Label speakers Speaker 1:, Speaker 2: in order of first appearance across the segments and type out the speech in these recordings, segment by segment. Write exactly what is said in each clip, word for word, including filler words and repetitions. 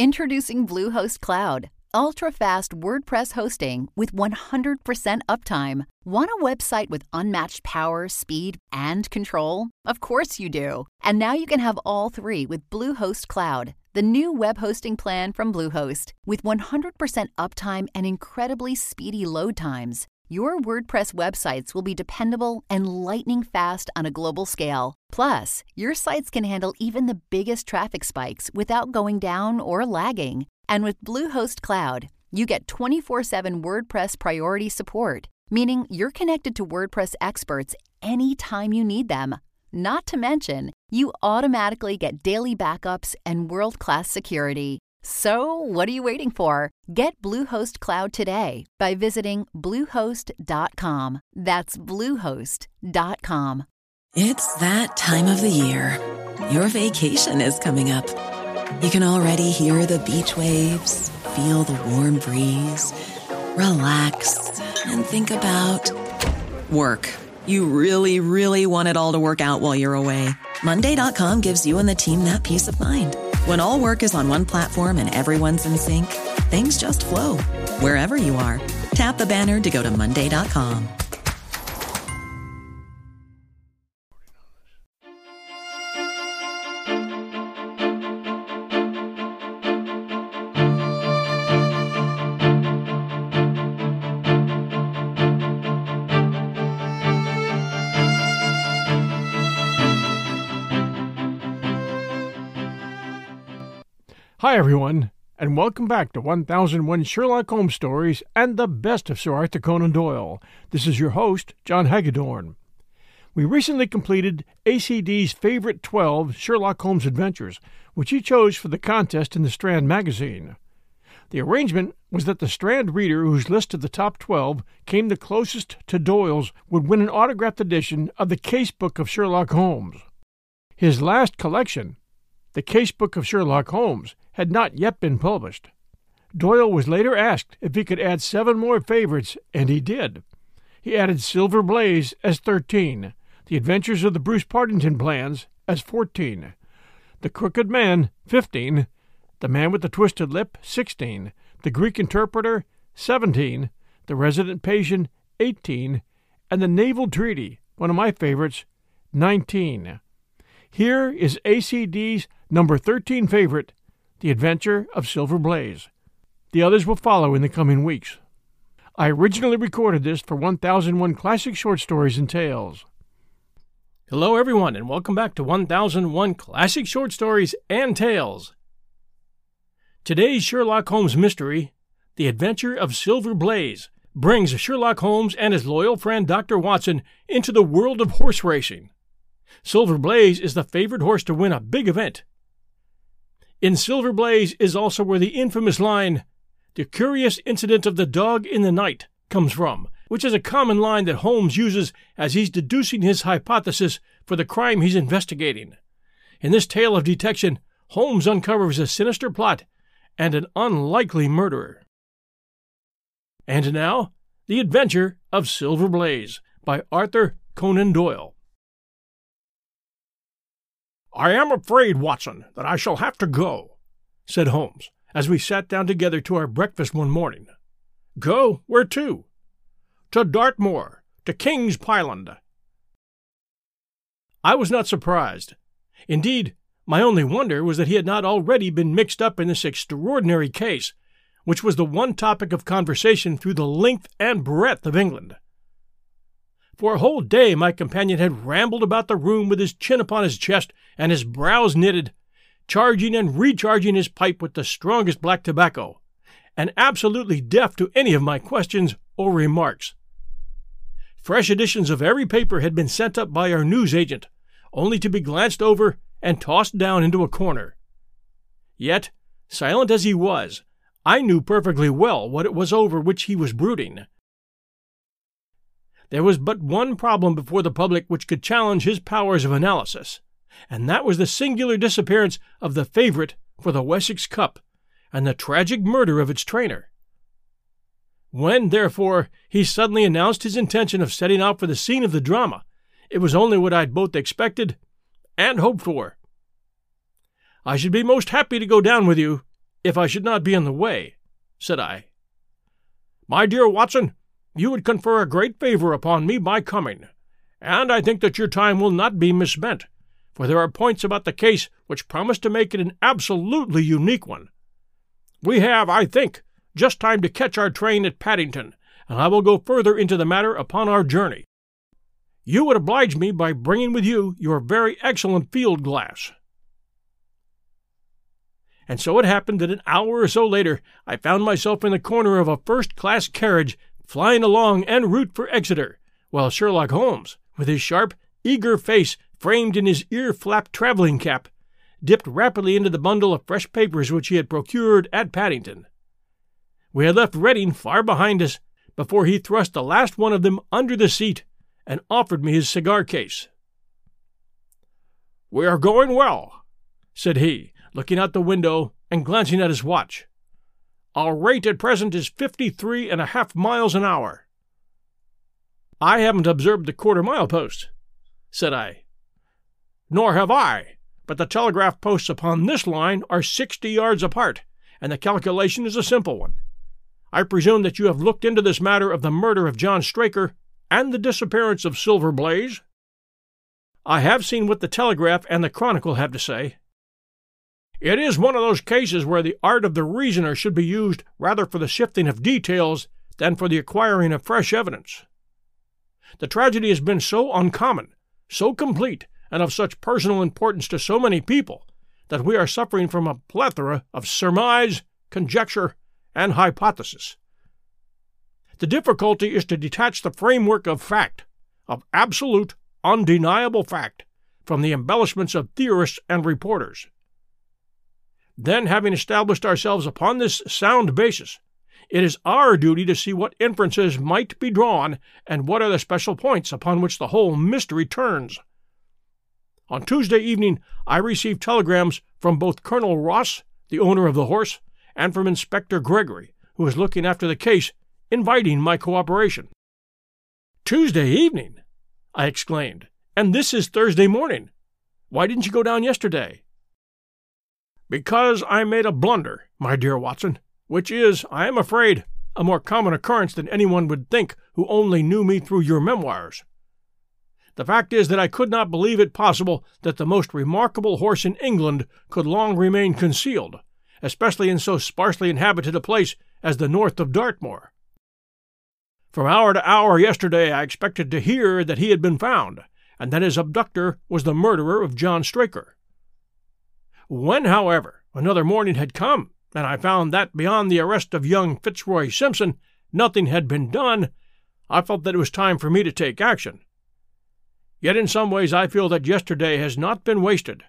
Speaker 1: Introducing Bluehost Cloud, ultra-fast WordPress hosting with one hundred percent uptime. Want a website with unmatched power, speed, and control? Of course you do. And now you can have all three with Bluehost Cloud, the new web hosting plan from Bluehost. With one hundred percent uptime and incredibly speedy load times, your WordPress websites will be dependable and lightning fast on a global scale. Plus, your sites can handle even the biggest traffic spikes without going down or lagging. And with Bluehost Cloud, you get twenty-four seven WordPress priority support, meaning you're connected to WordPress experts anytime you need them. Not to mention, you automatically get daily backups and world-class security. So, what are you waiting for? Get Bluehost Cloud today by visiting bluehost dot com. That's bluehost dot com.
Speaker 2: It's that time of the year. Your vacation is coming up. You can already hear the beach waves, feel the warm breeze, relax, and think about work. You really, really want it all to work out while you're away. Monday dot com gives you and the team that peace of mind. When all work is on one platform and everyone's in sync, things just flow. Wherever you are, tap the banner to go to monday dot com.
Speaker 3: Hi everyone, and welcome back to one thousand one Sherlock Holmes stories and the best of Sir Arthur Conan Doyle. This is your host, John Hagedorn. We recently completed A C D's favorite twelve Sherlock Holmes adventures, which he chose for the contest in the Strand magazine. The arrangement was that the Strand reader whose list of the top twelve came the closest to Doyle's would win an autographed edition of the Casebook of Sherlock Holmes. His last collection, the Casebook of Sherlock Holmes, had not yet been published. Doyle was later asked if he could add seven more favorites, and he did. He added Silver Blaze as thirteen, The Adventures of the Bruce Partington Plans as fourteen, The Crooked Man, fifteen, The Man with the Twisted Lip, sixteen, The Greek Interpreter, seventeen, The Resident Patient, eighteen, and The Naval Treaty, one of my favorites, nineteen. Here is A C D's number thirteen favorite, The Adventure of Silver Blaze. The others will follow in the coming weeks. I originally recorded this for one thousand one Classic Short Stories and Tales.
Speaker 4: Hello everyone, and welcome back to one thousand one Classic Short Stories and Tales. Today's Sherlock Holmes mystery, The Adventure of Silver Blaze, brings Sherlock Holmes and his loyal friend Doctor Watson into the world of horse racing. Silver Blaze is the favored horse to win a big event. In Silver Blaze is also where the infamous line, "The curious incident of the dog in the night," comes from, which is a common line that Holmes uses as he's deducing his hypothesis for the crime he's investigating. In this tale of detection, Holmes uncovers a sinister plot and an unlikely murderer. And now, The Adventure of Silver Blaze by Arthur Conan Doyle. "I am afraid, Watson, that I shall have to go," said Holmes, as we sat down together to our breakfast one morning. "Go? Where to?" "To Dartmoor, to King's Pyland." I was not surprised. Indeed, my only wonder was that he had not already been mixed up in this extraordinary case, which was the one topic of conversation through the length and breadth of England. For a whole day my companion had rambled about the room with his chin upon his chest and his brows knitted, charging and recharging his pipe with the strongest black tobacco, and absolutely deaf to any of my questions or remarks. Fresh editions of every paper had been sent up by our news agent, only to be glanced over and tossed down into a corner. Yet, silent as he was, I knew perfectly well what it was over which he was brooding. There was but one problem before the public which could challenge his powers of analysis, and that was the singular disappearance of the favorite for the Wessex Cup and the tragic murder of its trainer. When, therefore, he suddenly announced his intention of setting out for the scene of the drama, it was only what I'd both expected and hoped for. "I should be most happy to go down with you," if I should not be in the way," said I. "My dear Watson, you would confer a great favor upon me by coming, and I think that your time will not be misspent, for there are points about the case which promise to make it an absolutely unique one. We have, I think, just time to catch our train at Paddington, and I will go further into the matter upon our journey. You would oblige me by bringing with you your very excellent field glass." And so it happened that an hour or so later I found myself in the corner of a first-class carriage flying along en route for Exeter, while Sherlock Holmes, with his sharp, eager face framed in his ear-flap travelling cap, dipped rapidly into the bundle of fresh papers which he had procured at Paddington. We had left Reading far behind us before he thrust the last one of them under the seat and offered me his cigar-case. "We are going well," said he, looking out the window and glancing at his watch. "Our rate at present is fifty-three and a half miles an hour." "I haven't observed the quarter-mile post," said I. "Nor have I, but the telegraph posts upon this line are sixty yards apart, and the calculation is a simple one. I presume that you have looked into this matter of the murder of John Straker and the disappearance of Silver Blaze?" "I have seen what the Telegraph and the Chronicle have to say." "It is one of those cases where the art of the reasoner should be used rather for the sifting of details than for the acquiring of fresh evidence. The tragedy has been so uncommon, so complete, and of such personal importance to so many people, that we are suffering from a plethora of surmise, conjecture, and hypothesis. The difficulty is to detach the framework of fact, of absolute, undeniable fact, from the embellishments of theorists and reporters. Then, having established ourselves upon this sound basis, it is our duty to see what inferences might be drawn and what are the special points upon which the whole mystery turns. On Tuesday evening I received telegrams from both Colonel Ross, the owner of the horse, and from Inspector Gregory, who is looking after the case, inviting my cooperation." "Tuesday evening!" I exclaimed. "And this is Thursday morning. Why didn't you go down yesterday?" "Because I made a blunder, my dear Watson, which is, I am afraid, a more common occurrence than anyone would think who only knew me through your memoirs. The fact is that I could not believe it possible that the most remarkable horse in England could long remain concealed, especially in so sparsely inhabited a place as the north of Dartmoor. From hour to hour yesterday I expected to hear that he had been found, and that his abductor was the murderer of John Straker. When, however, another morning had come, and I found that, beyond the arrest of young Fitzroy Simpson, nothing had been done, I felt that it was time for me to take action. Yet in some ways I feel that yesterday has not been wasted."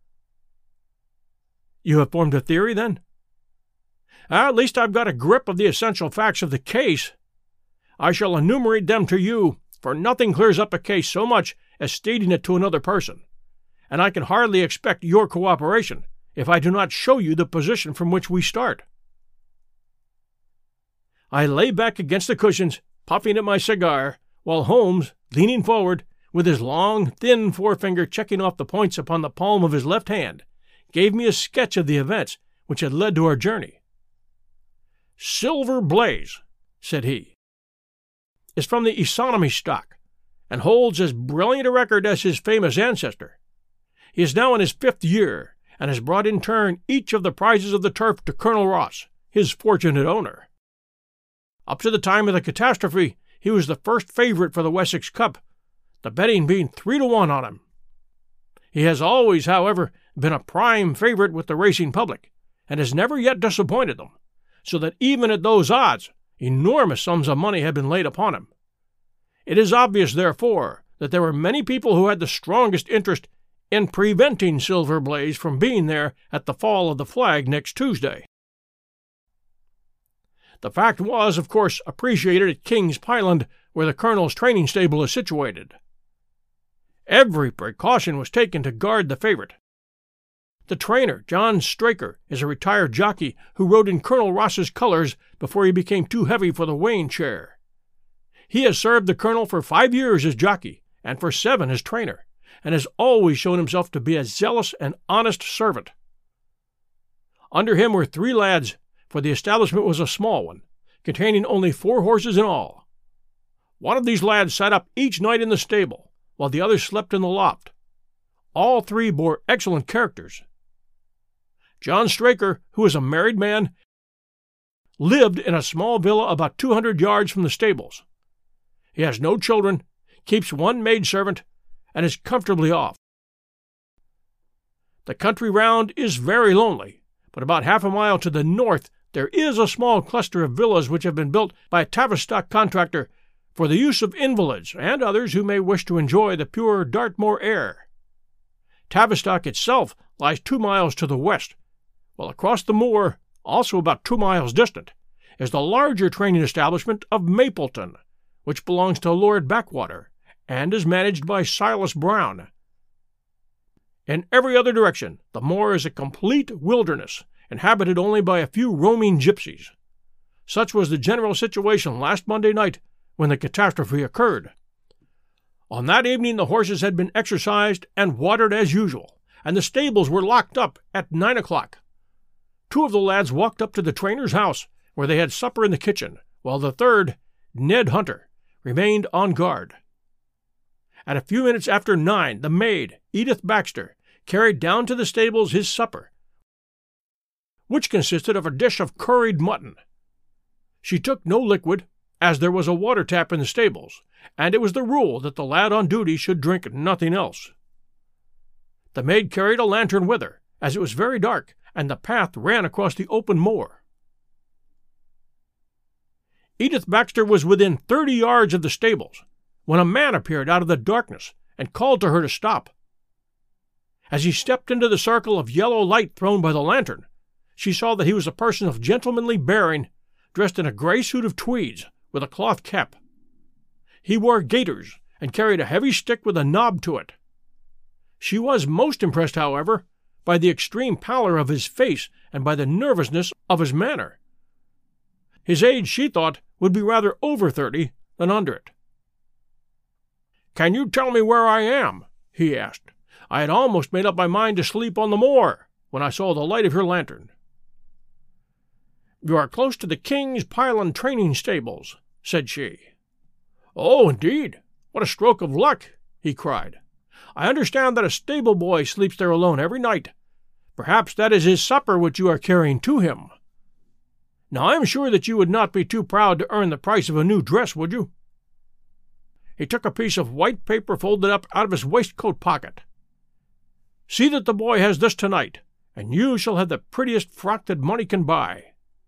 Speaker 4: "You have formed a theory, then?" "At least I've got a grip of the essential facts of the case. I shall enumerate them to you, for nothing clears up a case so much as stating it to another person, and I can hardly expect your cooperation if I do not show you the position from which we start." I lay back against the cushions, puffing at my cigar, while Holmes, leaning forward, with his long, thin forefinger checking off the points upon the palm of his left hand, gave me a sketch of the events which had led to our journey. "Silver Blaze," said he, "is from the Isonomy stock, and holds as brilliant a record as his famous ancestor. He is now in his fifth year, and has brought in turn each of the prizes of the turf to Colonel Ross, his fortunate owner. Up to the time of the catastrophe, he was the first favourite for the Wessex Cup, the betting being three to one on him. He has always, however, been a prime favourite with the racing public, and has never yet disappointed them, so that even at those odds, enormous sums of money have been laid upon him. It is obvious, therefore, that there were many people who had the strongest interest in preventing Silver Blaze from being there at the fall of the flag next Tuesday. The fact was, of course, appreciated at King's Pyland, where the Colonel's training stable is situated. Every precaution was taken to guard the favourite. The trainer, John Straker, is a retired jockey who rode in Colonel Ross's colours before he became too heavy for the weighing chair. He has served the Colonel for five years as jockey, and for seven as trainer, and has always shown himself to be a zealous and honest servant. Under him were three lads, for the establishment was a small one, containing only four horses in all. One of these lads sat up each night in the stable, while the other slept in the loft. All three bore excellent characters. John Straker, who was a married man, lived in a small villa about two hundred yards from the stables. He has no children, keeps one maidservant, and is comfortably off. The country round is very lonely, but about half a mile to the north there is a small cluster of villas which have been built by a Tavistock contractor for the use of invalids and others who may wish to enjoy the pure Dartmoor air. Tavistock itself lies two miles to the west, while across the moor, also about two miles distant, is the larger training establishment of Mapleton, which belongs to Lord Backwater, and is managed by Silas Brown. In every other direction, the moor is a complete wilderness, inhabited only by a few roaming gypsies. Such was the general situation last Monday night, when the catastrophe occurred. On that evening the horses had been exercised and watered as usual, and the stables were locked up at nine o'clock. Two of the lads walked up to the trainer's house, where they had supper in the kitchen, while the third, Ned Hunter, remained on guard. At a few minutes after nine, the maid, Edith Baxter, carried down to the stables his supper, which consisted of a dish of curried mutton. She took no liquid, as there was a water tap in the stables, and it was the rule that the lad on duty should drink nothing else. The maid carried a lantern with her, as it was very dark, and the path ran across the open moor. Edith Baxter was within thirty yards of the stables, when a man appeared out of the darkness and called to her to stop. As he stepped into the circle of yellow light thrown by the lantern, she saw that he was a person of gentlemanly bearing, dressed in a gray suit of tweeds, with a cloth cap. He wore gaiters, and carried a heavy stick with a knob to it. She was most impressed, however, by the extreme pallor of his face and by the nervousness of his manner. His age, she thought, would be rather over thirty than under it. "Can you tell me where I am?" he asked. "I had almost made up my mind to sleep on the moor, when I saw the light of your lantern." "You are close to the King's Pyland training stables," said she. "Oh, indeed! What a stroke of luck!" he cried. "I understand that a stable boy sleeps there alone every night. Perhaps that is his supper which you are carrying to him. Now I am sure that you would not be too proud to earn the price of a new dress, would you?" He took a piece of white paper folded up out of his waistcoat pocket. "See that the boy has this tonight, and you shall have the prettiest frock that money can buy."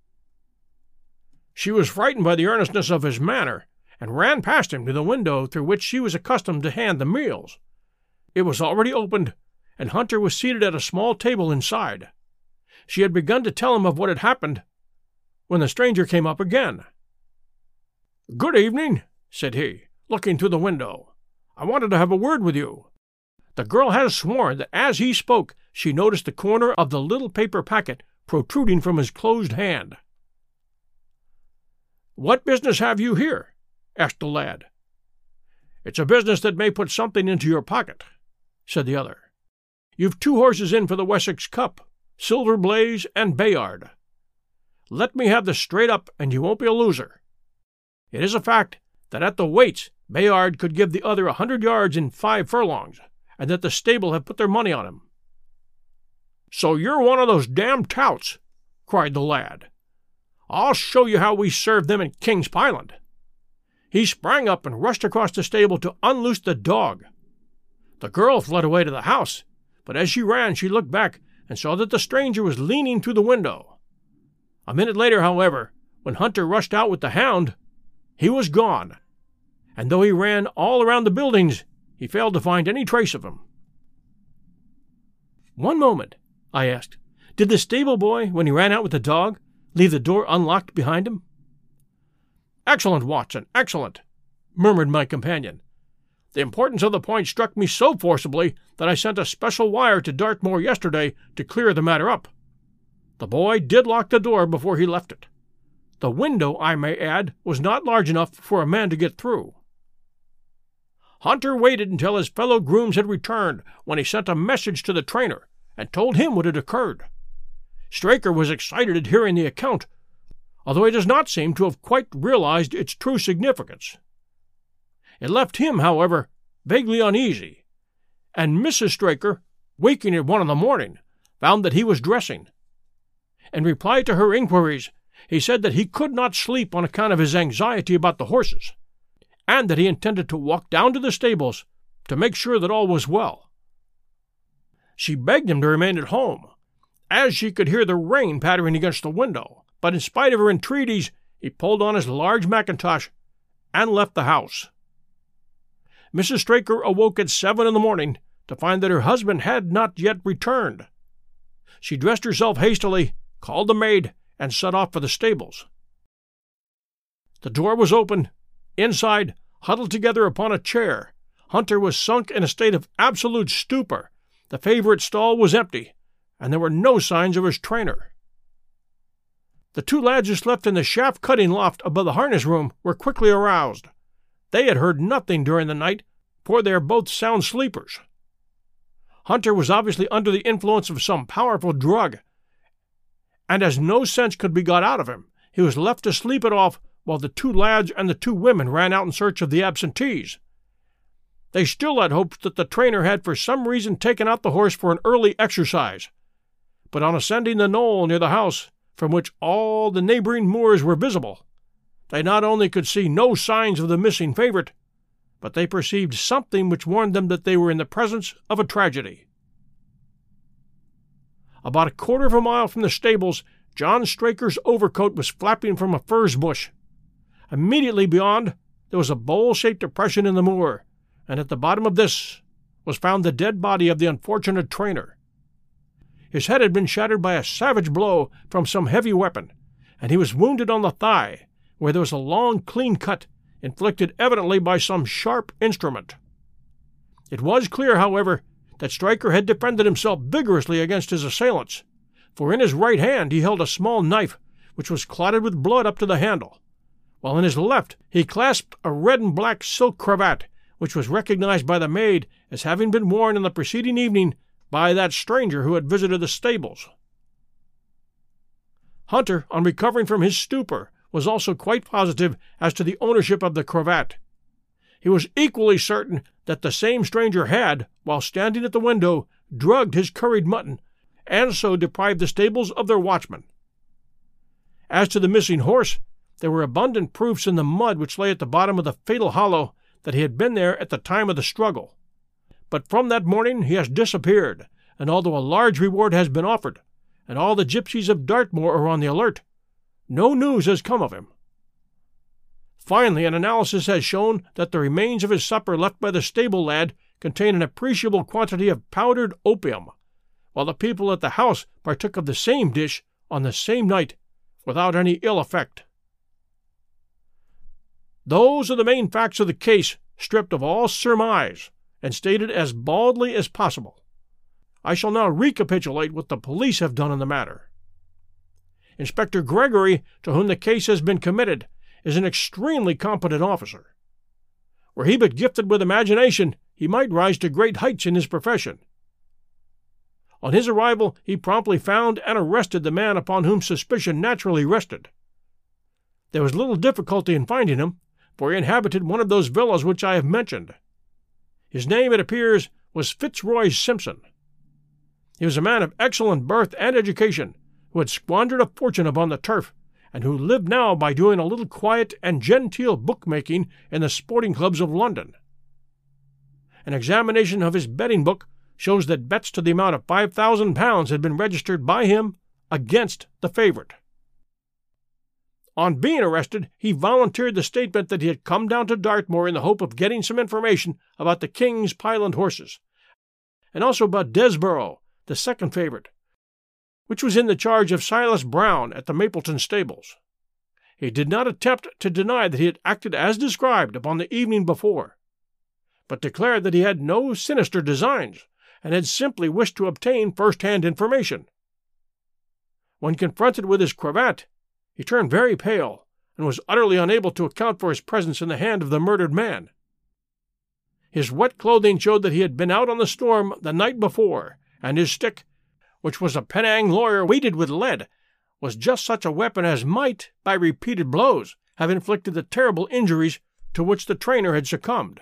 Speaker 4: She was frightened by the earnestness of his manner, and ran past him to the window through which she was accustomed to hand the meals. It was already opened, and Hunter was seated at a small table inside. She had begun to tell him of what had happened, when the stranger came up again. "Good evening," said he, looking through the window. "I wanted to have a word with you." The girl has sworn that as he spoke she noticed the corner of the little paper packet protruding from his closed hand. "What business have you here?" asked the lad. "It's a business that may put something into your pocket," said the other. "You've two horses in for the Wessex Cup, Silver Blaze and Bayard. Let me have the straight up, and you won't be a loser. It is a fact that at the weights Bayard could give the other a hundred yards in five furlongs, and that the stable have put their money on him." "So you're one of those damned touts!" cried the lad. "I'll show you how we serve them in King's Pyland." He sprang up and rushed across the stable to unloose the dog. The girl fled away to the house, but as she ran she looked back and saw that the stranger was leaning through the window. A minute later, however, when Hunter rushed out with the hound, he was gone, and though he ran all around the buildings, he failed to find any trace of him. "One moment," I asked. "Did the stable boy, when he ran out with the dog, leave the door unlocked behind him?" "Excellent, Watson, excellent," murmured my companion. "The importance of the point struck me so forcibly that I sent a special wire to Dartmoor yesterday to clear the matter up. The boy did lock the door before he left it. The window, I may add, was not large enough for a man to get through. Hunter waited until his fellow grooms had returned, when he sent a message to the trainer and told him what had occurred. Straker was excited at hearing the account, although he does not seem to have quite realized its true significance. It left him, however, vaguely uneasy, and Missus Straker, waking at one in the morning, found that he was dressing. In reply to her inquiries, he said that he could not sleep on account of his anxiety about the horses, and that he intended to walk down to the stables to make sure that all was well. She begged him to remain at home, as she could hear the rain pattering against the window, but in spite of her entreaties, he pulled on his large mackintosh and left the house. Missus Straker awoke at seven in the morning to find that her husband had not yet returned. She dressed herself hastily, called the maid, and set off for the stables. The door was open. Inside, huddled together upon a chair, Hunter was sunk in a state of absolute stupor. The favorite stall was empty, and there were no signs of his trainer. The two lads who slept in the shaft-cutting loft above the harness room were quickly aroused. They had heard nothing during the night, for they are both sound sleepers. Hunter was obviously under the influence of some powerful drug, and as no sense could be got out of him, he was left to sleep it off while the two lads and the two women ran out in search of the absentees. They still had hopes that the trainer had for some reason taken out the horse for an early exercise, but on ascending the knoll near the house, from which all the neighboring moors were visible, they not only could see no signs of the missing favorite, but they perceived something which warned them that they were in the presence of a tragedy. About a quarter of a mile from the stables, John Straker's overcoat was flapping from a furze bush. Immediately beyond, there was a bowl-shaped depression in the moor, and at the bottom of this was found the dead body of the unfortunate trainer. His head had been shattered by a savage blow from some heavy weapon, and he was wounded on the thigh, where there was a long, clean cut, inflicted evidently by some sharp instrument. It was clear, however, that Straker had defended himself vigorously against his assailants, for in his right hand he held a small knife, which was clotted with blood up to the handle, while in his left he clasped a red and black silk cravat, which was recognized by the maid as having been worn on the preceding evening by that stranger who had visited the stables. Hunter, on recovering from his stupor, was also quite positive as to the ownership of the cravat. He was equally certain that the same stranger had, while standing at the window, drugged his curried mutton, and so deprived the stables of their watchman. As to the missing horse, there were abundant proofs in the mud which lay at the bottom of the fatal hollow that he had been there at the time of the struggle. But from that morning he has disappeared, and although a large reward has been offered, and all the gypsies of Dartmoor are on the alert, no news has come of him. Finally, an analysis has shown that the remains of his supper left by the stable lad contain an appreciable quantity of powdered opium, while the people at the house partook of the same dish on the same night without any ill effect. Those are the main facts of the case, stripped of all surmise and stated as baldly as possible. I shall now recapitulate what the police have done in the matter. Inspector Gregory, to whom the case has been committed, is an extremely competent officer. Were he but gifted with imagination, he might rise to great heights in his profession. On his arrival, he promptly found and arrested the man upon whom suspicion naturally rested. There was little difficulty in finding him, for he inhabited one of those villas which I have mentioned. His name, it appears, was Fitzroy Simpson. He was a man of excellent birth and education, who had squandered a fortune upon the turf, and who lived now by doing a little quiet and genteel bookmaking in the sporting clubs of London. An examination of his betting book shows that bets to the amount of five thousand pounds had been registered by him against the favorite. On being arrested, he volunteered the statement that he had come down to Dartmoor in the hope of getting some information about the King's Pyland horses, and also about Desborough, the second favorite, which was in the charge of Silas Brown at the Mapleton stables. He did not attempt to deny that he had acted as described upon the evening before, but declared that he had no sinister designs, and had simply wished to obtain first-hand information. When confronted with his cravat, he turned very pale, and was utterly unable to account for his presence in the hand of the murdered man. His wet clothing showed that he had been out on the storm the night before, and his stick, which was a Penang lawyer weighted with lead, was just such a weapon as might, by repeated blows, have inflicted the terrible injuries to which the trainer had succumbed.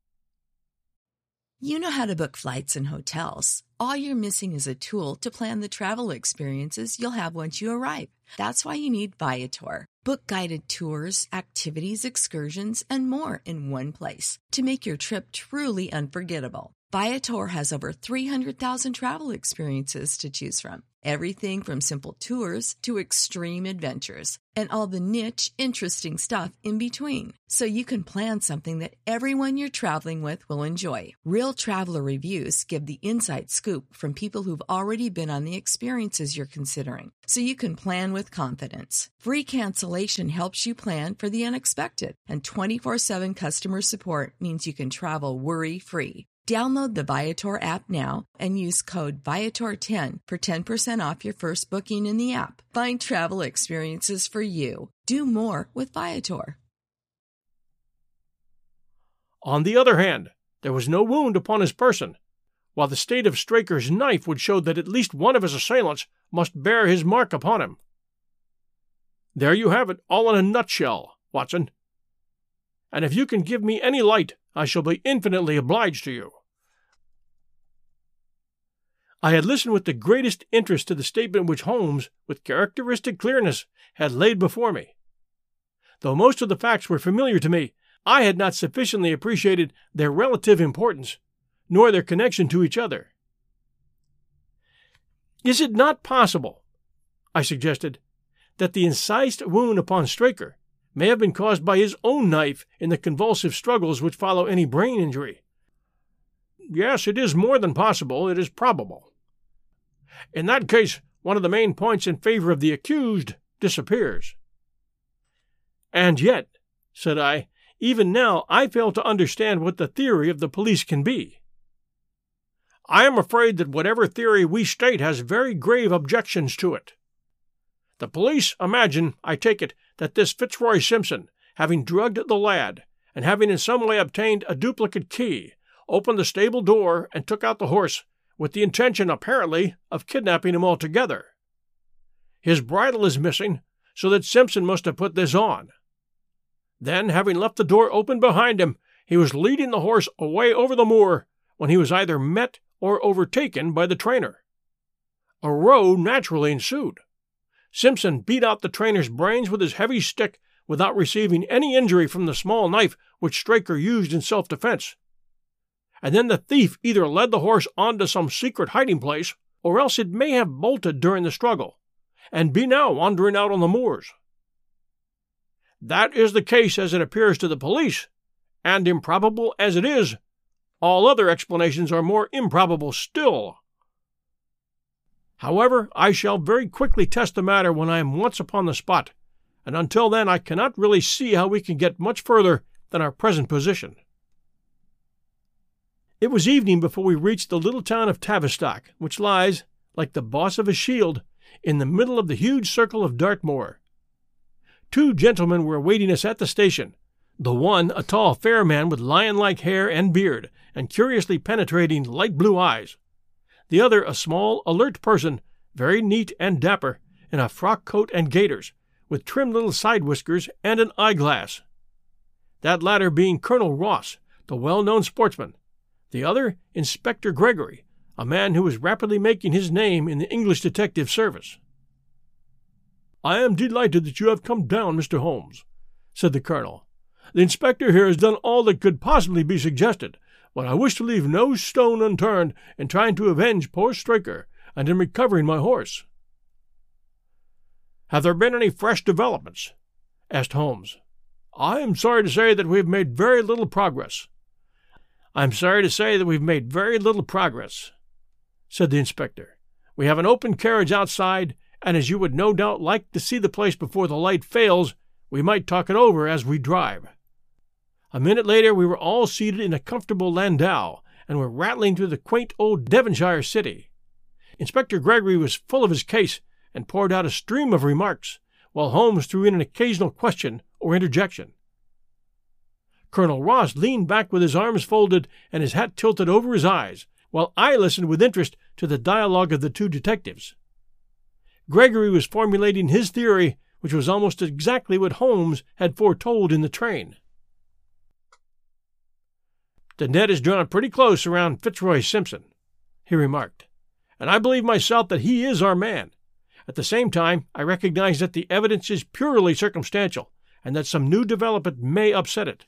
Speaker 5: You know how to book flights and hotels. All you're missing is a tool to plan the travel experiences you'll have once you arrive. That's why you need Viator. Book guided tours, activities, excursions, and more in one place to make your trip truly unforgettable. Viator has over three hundred thousand travel experiences to choose from. Everything from simple tours to extreme adventures and all the niche, interesting stuff in between. So you can plan something that everyone you're traveling with will enjoy. Real traveler reviews give the inside scoop from people who've already been on the experiences you're considering. So you can plan with confidence. Free cancellation helps you plan for the unexpected. And twenty-four seven customer support means you can travel worry-free. Download the Viator app now and use code Viator ten for ten percent off your first booking in the app. Find travel experiences for you. Do more with Viator.
Speaker 4: On the other hand, there was no wound upon his person, while the state of Straker's knife would show that at least one of his assailants must bear his mark upon him. There you have it, all in a nutshell, Watson. And if you can give me any light, I shall be infinitely obliged to you. I had listened with the greatest interest to the statement which Holmes, with characteristic clearness, had laid before me. Though most of the facts were familiar to me, I had not sufficiently appreciated their relative importance, nor their connection to each other. Is it not possible, I suggested, that the incised wound upon Straker may have been caused by his own knife in the convulsive struggles which follow any brain injury? Yes, it is more than possible, it is probable. In that case, one of the main points in favor of the accused disappears. And yet, said I, even now I fail to understand what the theory of the police can be. I am afraid that whatever theory we state has very grave objections to it. The police imagine, I take it, that this Fitzroy Simpson, having drugged the lad, and having in some way obtained a duplicate key, opened the stable door and took out the horse, with the intention, apparently, of kidnapping him altogether. His bridle is missing, so that Simpson must have put this on. Then, having left the door open behind him, he was leading the horse away over the moor when he was either met or overtaken by the trainer. A row naturally ensued. Simpson beat out the trainer's brains with his heavy stick without receiving any injury from the small knife which Straker used in self-defense. And then the thief either led the horse on to some secret hiding place, or else it may have bolted during the struggle, and be now wandering out on the moors. That is the case as it appears to the police, and improbable as it is, all other explanations are more improbable still. However, I shall very quickly test the matter when I am once upon the spot, and until then I cannot really see how we can get much further than our present position. It was evening before we reached the little town of Tavistock, which lies, like the boss of a shield, in the middle of the huge circle of Dartmoor. Two gentlemen were awaiting us at the station, the one a tall, fair man with lion-like hair and beard, and curiously penetrating light blue eyes. The other a small, alert person, very neat and dapper, in a frock coat and gaiters, with trim little side whiskers and an eyeglass. That latter being Colonel Ross, the well-known sportsman. The other, Inspector Gregory, a man who was rapidly making his name in the English detective service. "I am delighted that you have come down, Mister Holmes," said the colonel. "The inspector here has done all that could possibly be suggested, but I wish to leave no stone unturned in trying to avenge poor Straker and in recovering my horse." "Have there been any fresh developments?" asked Holmes. "I am sorry to say that we have made very little progress." "I am sorry to say that we've made very little progress," said the inspector. "We have an open carriage outside, and as you would no doubt like to see the place before the light fails, we might talk it over as we drive." A minute later we were all seated in a comfortable landau, and were rattling through the quaint old Devonshire city. Inspector Gregory was full of his case, and poured out a stream of remarks, while Holmes threw in an occasional question or interjection. Colonel Ross leaned back with his arms folded and his hat tilted over his eyes, while I listened with interest to the dialogue of the two detectives. Gregory was formulating his theory, which was almost exactly what Holmes had foretold in the train. "The net is drawn pretty close around Fitzroy Simpson," he remarked, "and I believe myself that he is our man. At the same time, I recognize that the evidence is purely circumstantial, and that some new development may upset it."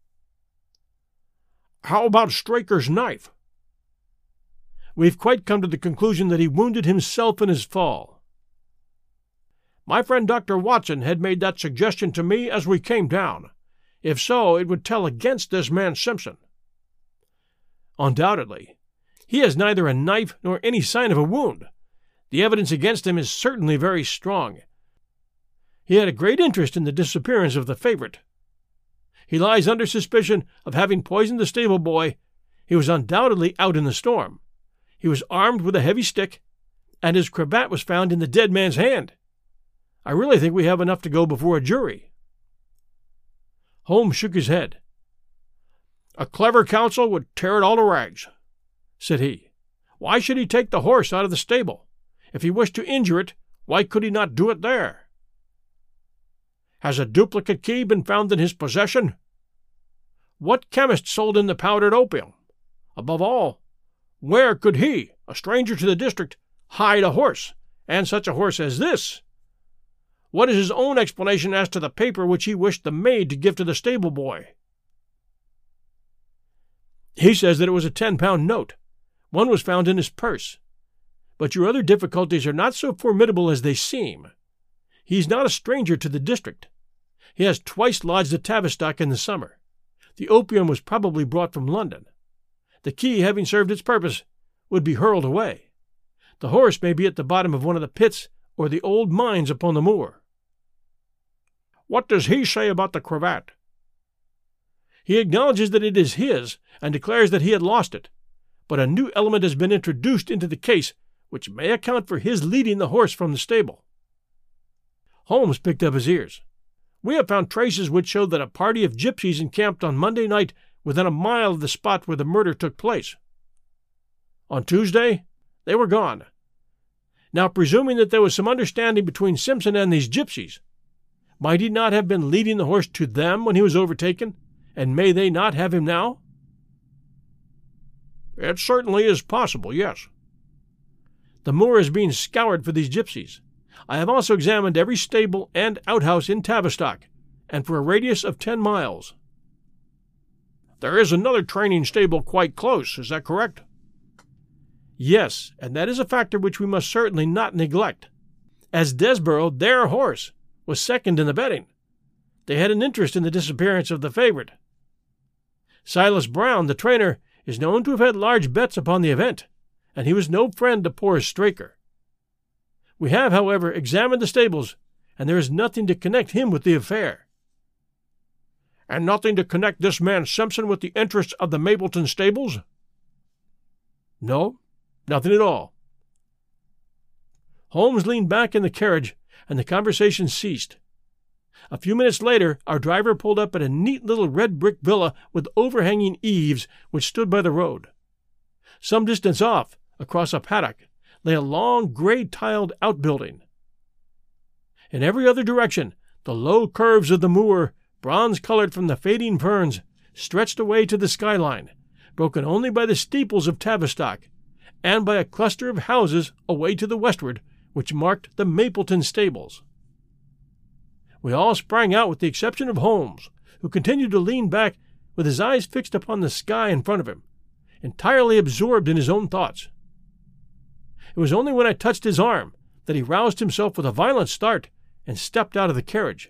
Speaker 4: "How about Straker's knife?" "We've quite come to the conclusion that he wounded himself in his fall." "My friend Doctor Watson had made that suggestion to me as we came down. If so, it would tell against this man Simpson." "Undoubtedly. He has neither a knife nor any sign of a wound. The evidence against him is certainly very strong. He had a great interest in the disappearance of the favorite. He lies under suspicion of having poisoned the stable boy. He was undoubtedly out in the storm. He was armed with a heavy stick, and his cravat was found in the dead man's hand. I really think we have enough to go before a jury." Holmes shook his head. "A clever counsel would tear it all to rags," said he. "Why should he take the horse out of the stable? If he wished to injure it, why could he not do it there? Has a duplicate key been found in his possession? What chemist sold him the powdered opium? Above all, where could he, a stranger to the district, hide a horse, and such a horse as this? What is his own explanation as to the paper which he wished the maid to give to the stable boy?" "He says that it was a ten-pound note. One was found in his purse. But your other difficulties are not so formidable as they seem. He is not a stranger to the district. He has twice lodged at Tavistock in the summer. The opium was probably brought from London. The key, having served its purpose, would be hurled away. The horse may be at the bottom of one of the pits or the old mines upon the moor." "What does he say about the cravat?" "He acknowledges that it is his, and declares that he had lost it. But a new element has been introduced into the case, which may account for his leading the horse from the stable." Holmes picked up his ears. "We have found traces which show that a party of gypsies encamped on Monday night within a mile of the spot where the murder took place. On Tuesday, they were gone. Now, presuming that there was some understanding between Simpson and these gypsies, might he not have been leading the horse to them when he was overtaken, and may they not have him now?" "It certainly is possible, yes." "The moor is being scoured for these gypsies. I have also examined every stable and outhouse in Tavistock, and for a radius of ten miles. There is another training stable quite close, is that correct?" "Yes, and that is a factor which we must certainly not neglect. As Desborough, their horse, was second in the betting, they had an interest in the disappearance of the favorite. Silas Brown, the trainer, is known to have had large bets upon the event, and he was no friend to poor Straker. We have, however, examined the stables, and there is nothing to connect him with the affair." "And nothing to connect this man Simpson with the interests of the Mapleton stables?" "No, nothing at all." Holmes leaned back in the carriage, and the conversation ceased. A few minutes later, our driver pulled up at a neat little red brick villa with overhanging eaves which stood by the road. Some distance off, across a paddock, lay a long grey-tiled outbuilding. In every other direction, the low curves of the moor, bronze-colored from the fading ferns, stretched away to the skyline, broken only by the steeples of Tavistock, and by a cluster of houses away to the westward, which marked the Mapleton stables. We all sprang out with the exception of Holmes, who continued to lean back with his eyes fixed upon the sky in front of him, entirely absorbed in his own thoughts. It was only when I touched his arm that he roused himself with a violent start and stepped out of the carriage.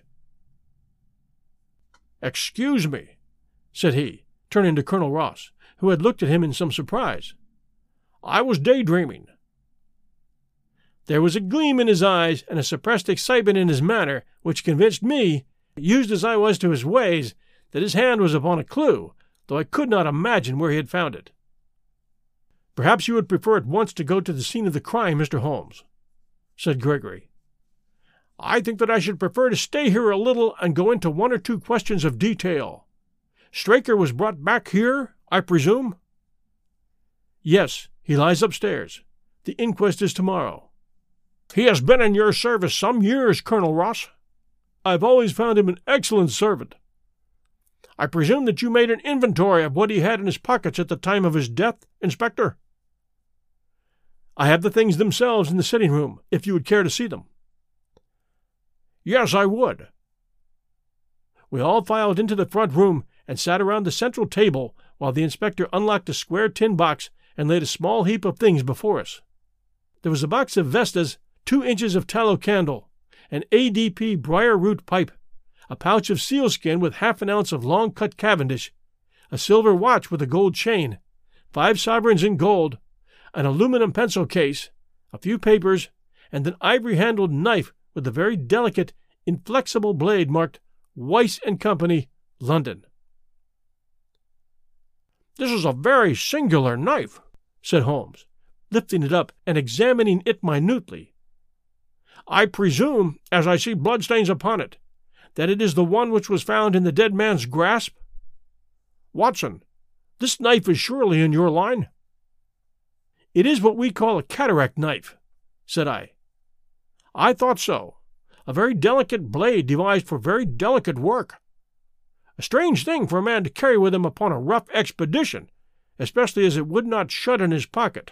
Speaker 4: "Excuse me," said he, turning to Colonel Ross, who had looked at him in some surprise. "I was daydreaming." There was a gleam in his eyes and a suppressed excitement in his manner which convinced me, used as I was to his ways, that his hand was upon a clue, though I could not imagine where he had found it. "Perhaps you would prefer at once to go to the scene of the crime, Mister Holmes," said Gregory. "I think that I should prefer to stay here a little and go into one or two questions of detail. Straker was brought back here, I presume?" "Yes, he lies upstairs. The inquest is tomorrow." "He has been in your service some years, Colonel Ross." "I've always found him an excellent servant." "I presume that you made an inventory of what he had in his pockets at the time of his death, Inspector?" "I have the things themselves in the sitting room, if you would care to see them." "Yes, I would." We all filed into the front room and sat around the central table while the inspector unlocked a square tin box and laid a small heap of things before us. There was a box of Vestas, two inches of tallow candle, an A D P briar root pipe, a pouch of sealskin with half an ounce of long-cut Cavendish, a silver watch with a gold chain, five sovereigns in gold, an aluminum pencil case, a few papers, and an ivory-handled knife with a very delicate, inflexible blade marked Weiss and Company, London. "This is a very singular knife," said Holmes, lifting it up and examining it minutely. "I presume, as I see bloodstains upon it, that it is the one which was found in the dead man's grasp? Watson, this knife is surely in your line?" "It is what we call a cataract knife," said I. "I thought so. A very delicate blade devised for very delicate work. A strange thing for a man to carry with him upon a rough expedition, especially as it would not shut in his pocket."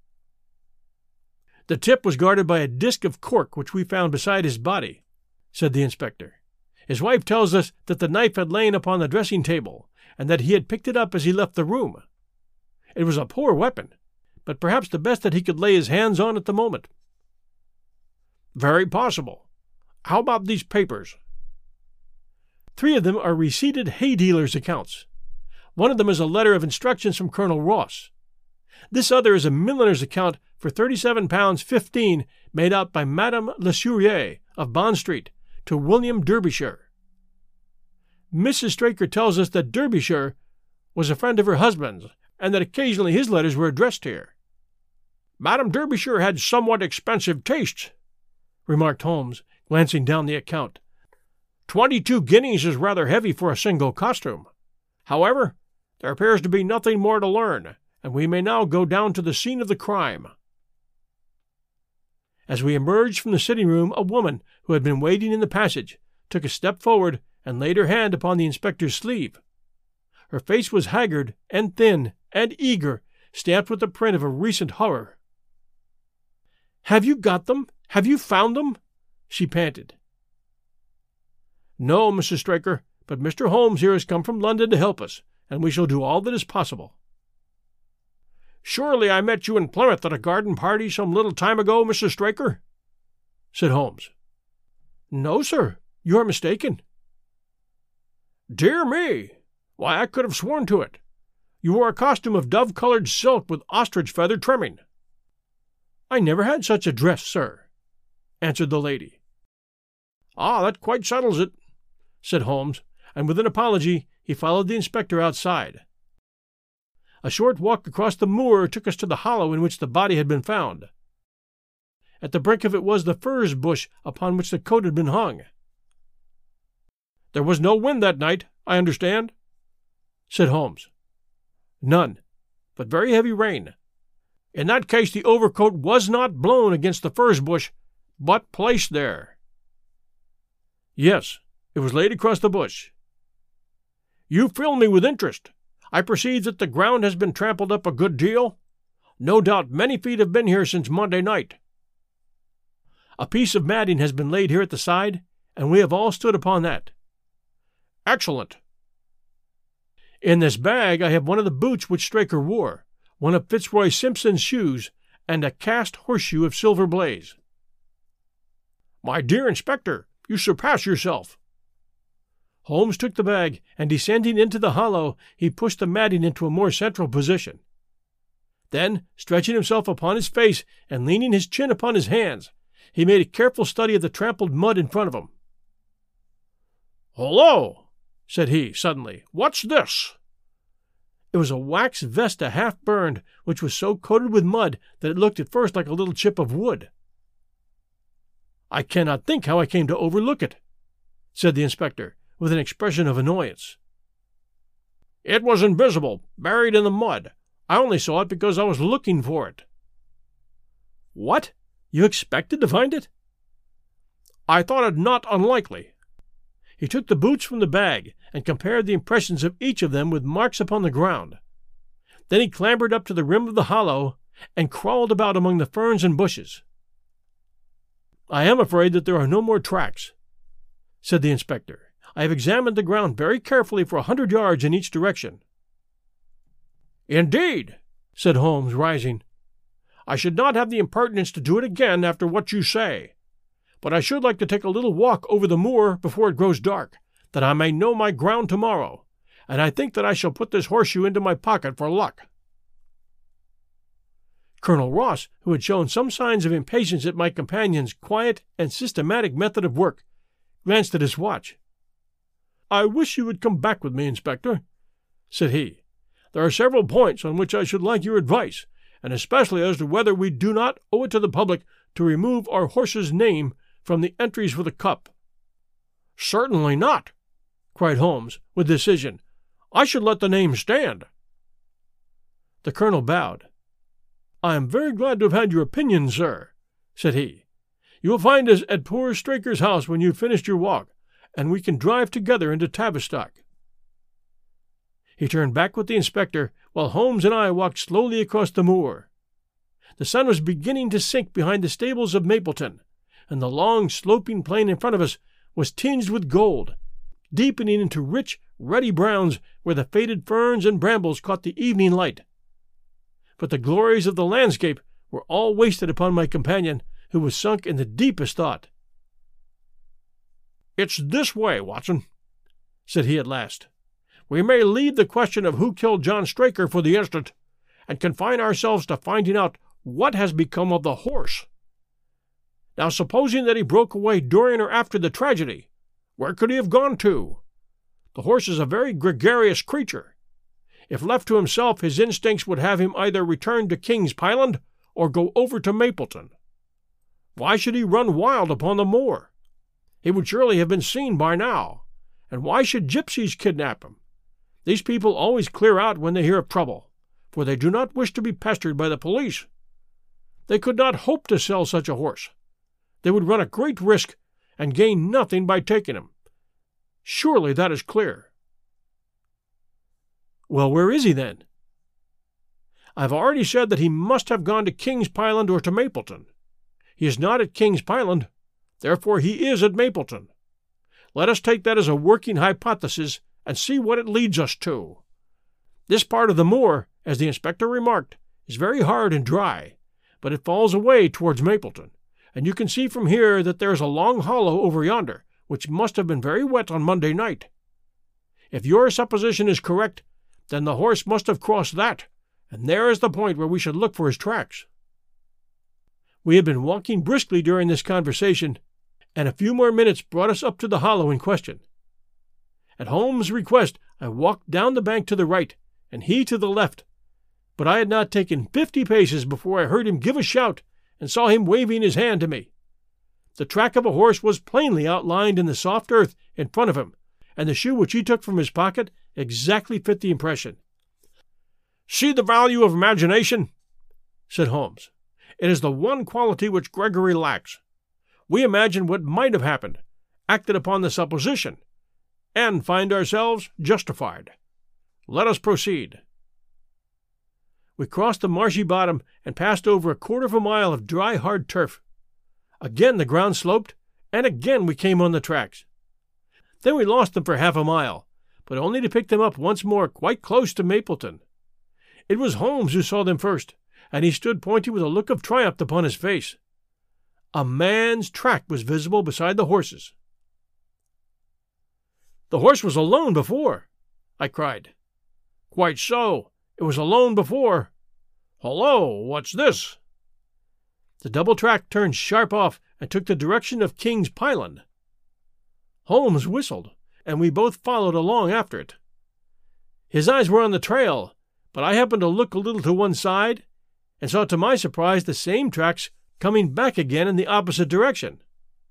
Speaker 4: "The tip was guarded by a disc of cork which we found beside his body," said the inspector. "His wife tells us that the knife had lain upon the dressing-table, and that he had picked it up as he left the room. It was a poor weapon, but perhaps the best that he could lay his hands on at the moment." "Very possible. How about these papers?" "Three of them are receipted hay dealers' accounts. One of them is a letter of instructions from Colonel Ross. This other is a milliner's account for thirty-seven pounds fifteen made out by Madame Le Soulier of Bond Street to William Derbyshire. Missus Straker tells us that Derbyshire was a friend of her husband's, and that occasionally his letters were addressed here." "Madame Derbyshire had somewhat expensive tastes," remarked Holmes, glancing down the account. Twenty-two guineas is rather heavy for a single costume. However, there appears to be nothing more to learn, and we may now go down to the scene of the crime." As we emerged from the sitting-room, a woman, who had been waiting in the passage, took a step forward and laid her hand upon the inspector's sleeve. Her face was haggard and thin and eager, stamped with the print of a recent horror. "Have you got them? Have you found them?" she panted. "No, Missus Straker, but Mister Holmes here has come from London to help us, and we shall do all that is possible." "Surely I met you in Plymouth at a garden party some little time ago, Missus Straker?" said Holmes. "No, sir, you are mistaken." "Dear me! Why, I could have sworn to it. You wore a costume of dove-colored silk with ostrich feather trimming." "I never had such a dress, sir," answered the lady. "Ah, that quite settles it," said Holmes, and with an apology he followed the inspector outside. A short walk across the moor took us to the hollow in which the body had been found. At the brink of it was the furze bush upon which the coat had been hung. "There was no wind that night, I understand?" said Holmes. "None, but very heavy rain. In that case the overcoat was not blown against the furze bush, but placed there." "Yes, it was laid across the bush." "You fill me with interest. I perceive that the ground has been trampled up a good deal. No doubt many feet have been here since Monday night." "A piece of matting has been laid here at the side, and we have all stood upon that." "Excellent." "In this bag I have one of the boots which Straker wore, one of Fitzroy Simpson's shoes, and a cast horseshoe of Silver Blaze." "My dear Inspector, you surpass yourself." Holmes took the bag, and descending into the hollow, he pushed the matting into a more central position. Then, stretching himself upon his face and leaning his chin upon his hands, he made a careful study of the trampled mud in front of him. "Hullo!" said he, suddenly. "What's this?" It was a wax vesta half burned, which was so coated with mud that it looked at first like a little chip of wood. "I cannot think how I came to overlook it," said the inspector, with an expression of annoyance. "It was invisible, buried in the mud. I only saw it because I was looking for it." "What? You expected to find it?" "I thought it not unlikely." He took the boots from the bag and compared the impressions of each of them with marks upon the ground. Then he clambered up to the rim of the hollow and crawled about among the ferns and bushes. "I am afraid that there are no more tracks," said the inspector. "I have examined the ground very carefully for a hundred yards in each direction." "Indeed," said Holmes, rising. "I should not have the impertinence to do it again after what you say. But I should like to take a little walk over the moor before it grows dark, that I may know my ground tomorrow, and I think that I shall put this horseshoe into my pocket for luck." Colonel Ross, who had shown some signs of impatience at my companion's quiet and systematic method of work, glanced at his watch. "I wish you would come back with me, Inspector," said he. "There are several points on which I should like your advice, and especially as to whether we do not owe it to the public to remove our horse's name from the entries for the cup." "Certainly not," cried Holmes, with decision. "I should let the name stand." The colonel bowed. "I am very glad to have had your opinion, sir," said he. "You will find us at poor Straker's house when you have finished your walk, and we can drive together into Tavistock." He turned back with the inspector, while Holmes and I walked slowly across the moor. The sun was beginning to sink behind the stables of Mapleton, and the long, sloping plain in front of us was tinged with gold, deepening into rich, ruddy browns where the faded ferns and brambles caught the evening light. But the glories of the landscape were all wasted upon my companion, who was sunk in the deepest thought. "It's this way, Watson," said he at last. "We may leave the question of who killed John Straker for the instant, and confine ourselves to finding out what has become of the horse. Now, supposing that he broke away during or after the tragedy, where could he have gone to? The horse is a very gregarious creature. If left to himself, his instincts would have him either return to King's Pyland or go over to Mapleton. Why should he run wild upon the moor? He would surely have been seen by now. And why should gypsies kidnap him? These people always clear out when they hear of trouble, for they do not wish to be pestered by the police. They could not hope to sell such a horse. They would run a great risk and gain nothing by taking him. Surely that is clear." "Well, where is he, then?" "I have already said that he must have gone to King's Pyland or to Mapleton. He is not at King's Pyland, therefore he is at Mapleton. Let us take that as a working hypothesis and see what it leads us to. This part of the moor, as the inspector remarked, is very hard and dry, but it falls away towards Mapleton, and you can see from here that there is a long hollow over yonder, which must have been very wet on Monday night. If your supposition is correct, then the horse must have crossed that, and there is the point where we should look for his tracks." We had been walking briskly during this conversation, and a few more minutes brought us up to the hollow in question. At Holmes' request, I walked down the bank to the right, and he to the left, but I had not taken fifty paces before I heard him give a shout and saw him waving his hand to me. The track of a horse was plainly outlined in the soft earth in front of him, and the shoe which he took from his pocket exactly fit the impression. "See the value of imagination," said Holmes. "It is the one quality which Gregory lacks. We imagine what might have happened, acted upon the supposition, and find ourselves justified. Let us proceed." We crossed the marshy bottom and passed over a quarter of a mile of dry, hard turf. Again the ground sloped, and again we came on the tracks. Then we lost them for half a mile, but only to pick them up once more quite close to Mapleton. It was Holmes who saw them first, and he stood pointing with a look of triumph upon his face. A man's track was visible beside the horse's. "The horse was alone before," I cried. "Quite so. It was alone before. Hullo, what's this?" The double track turned sharp off and took the direction of King's Pyland. Holmes whistled, and we both followed along after it. His eyes were on the trail, but I happened to look a little to one side, and saw to my surprise the same tracks coming back again in the opposite direction.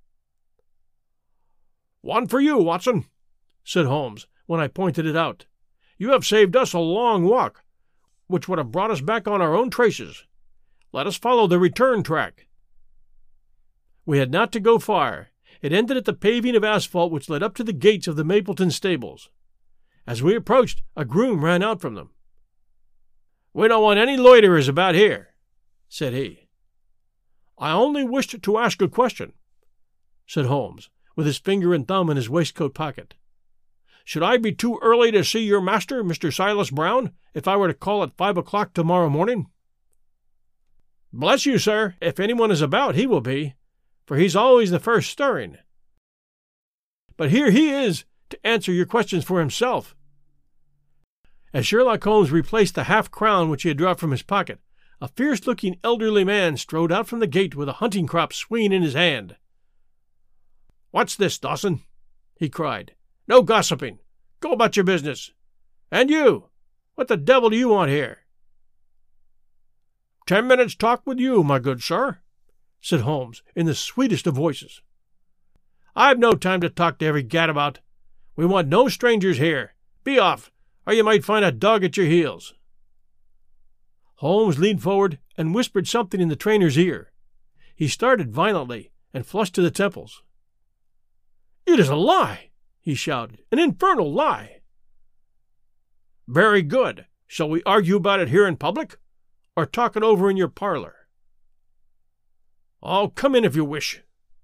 Speaker 4: "One for you, Watson," said Holmes, when I pointed it out. "You have saved us a long walk, which would have brought us back on our own traces. Let us follow the return track." We had not to go far. It ended at the paving of asphalt which led up to the gates of the Mapleton stables. As we approached, a groom ran out from them. "We don't want any loiterers about here," said he. "I only wished to ask a question," said Holmes, with his finger and thumb in his waistcoat pocket. "Should I be too early to see your master, Mister Silas Brown, if I were to call at five o'clock tomorrow morning?" "Bless you, sir, if anyone is about, he will be, for he's always the first stirring. But here he is to answer your questions for himself." As Sherlock Holmes replaced the half-crown which he had dropped from his pocket, a fierce-looking elderly man strode out from the gate with a hunting crop swinging in his hand. "What's this, Dawson?" he cried. "No gossiping. Go about your business. And you, what the devil do you want here?" "Ten minutes' talk with you, my good sir," said Holmes, in the sweetest of voices. "I've no time to talk to every gadabout. We want no strangers here. Be off, or you might find a dog at your heels." Holmes leaned forward and whispered something in the trainer's ear. He started violently and flushed to the temples. "It is a lie!" he shouted. "An infernal lie!" "Very good. Shall we argue about it here in public, or talk it over in your parlor?" "Oh, come in if you wish."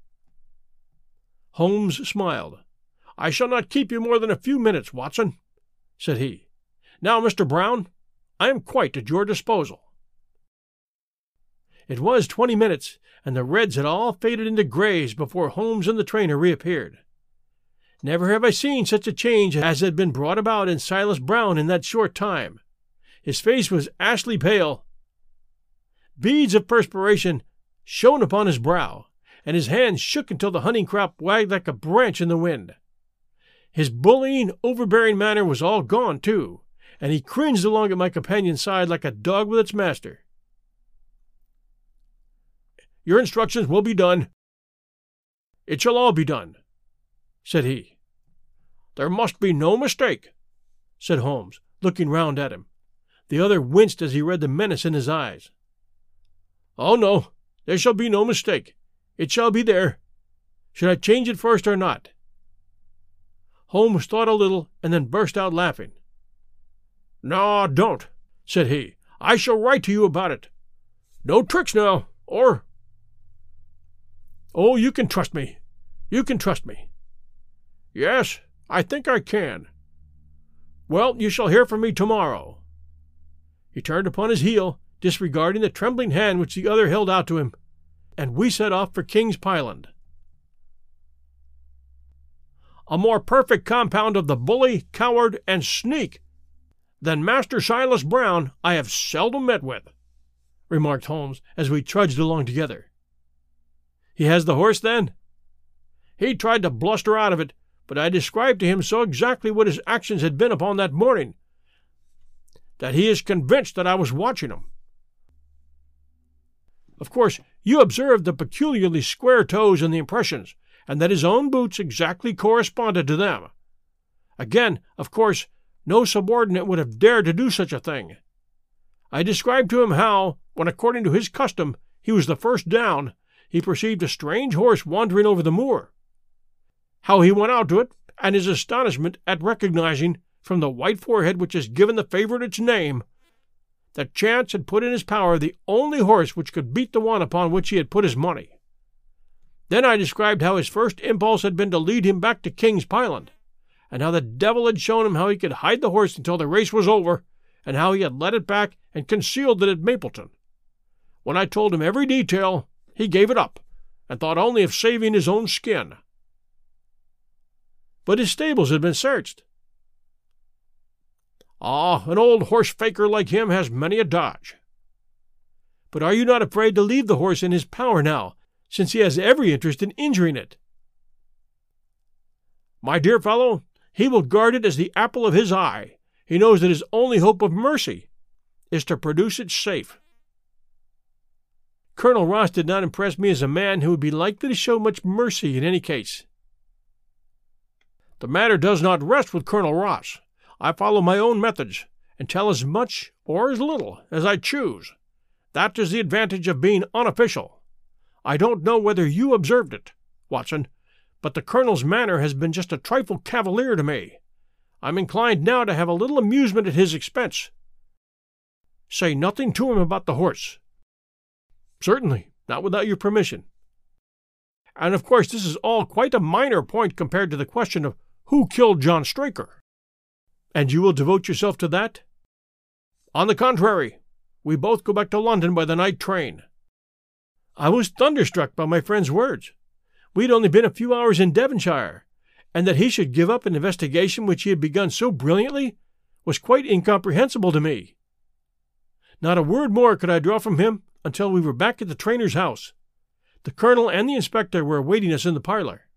Speaker 4: Holmes smiled. "I shall not keep you more than a few minutes, Watson," said he. "Now, Mister Brown, I am quite at your disposal." It was twenty minutes, and the reds had all faded into grays before Holmes and the trainer reappeared. Never have I seen such a change as had been brought about in Silas Brown in that short time. His face was ashy pale. Beads of perspiration shone upon his brow, and his hands shook until the hunting crop wagged like a branch in the wind. His bullying, overbearing manner was all gone, too, and he cringed along at my companion's side like a dog with its master. "Your instructions will be done. It shall all be done," said he. "There must be no mistake," said Holmes, looking round at him. The other winced as he read the menace in his eyes. "Oh, no, there shall be no mistake. It shall be there. Should I change it first or not?" Holmes thought a little and then burst out laughing. "No, don't," said he. "I shall write to you about it. No tricks now, or—" "Oh, you can trust me. You can trust me." "Yes, I think I can." "Well, you shall hear from me tomorrow." He turned upon his heel, disregarding the trembling hand which the other held out to him, and we set off for King's Pyland. "A more perfect compound of the bully, coward, and sneak than Master Silas Brown I have seldom met with," remarked Holmes as we trudged along together. "He has the horse, then?" "He tried to bluster out of it, but I described to him so exactly what his actions had been upon that morning that he is convinced that I was watching him. Of course, you observed the peculiarly square toes in the impressions, and that his own boots exactly corresponded to them. Again, of course, no subordinate would have dared to do such a thing. I described to him how, when according to his custom he was the first down, he perceived a strange horse wandering over the moor. How he went out to it, and his astonishment at recognizing, from the white forehead which has given the favorite its name, that chance had put in his power the only horse which could beat the one upon which he had put his money. Then I described how his first impulse had been to lead him back to King's Pyland, and how the devil had shown him how he could hide the horse until the race was over, and how he had led it back and concealed it at Mapleton. When I told him every detail, he gave it up, and thought only of saving his own skin." "But his stables had been searched." "Ah, an old horse-faker like him has many a dodge." "But are you not afraid to leave the horse in his power now, since he has every interest in injuring it?" "My dear fellow, he will guard it as the apple of his eye. He knows that his only hope of mercy is to produce it safe." Colonel Ross did not impress me as a man who would be likely to show much mercy in any case. "The matter does not rest with Colonel Ross. I follow my own methods, and tell as much or as little as I choose. That is the advantage of being unofficial. I don't know whether you observed it, Watson, but the Colonel's manner has been just a trifle cavalier to me. I'm inclined now to have a little amusement at his expense. Say nothing to him about the horse." "Certainly, not without your permission." "And of course this is all quite a minor point compared to the question of who killed John Straker." "And you will devote yourself to that?" "On the contrary, we both go back to London by the night train." I was thunderstruck by my friend's words. We'd only been a few hours in Devonshire, and that he should give up an investigation which he had begun so brilliantly was quite incomprehensible to me. Not a word more could I draw from him until we were back at the trainer's house. The Colonel and the inspector were awaiting us in the parlor.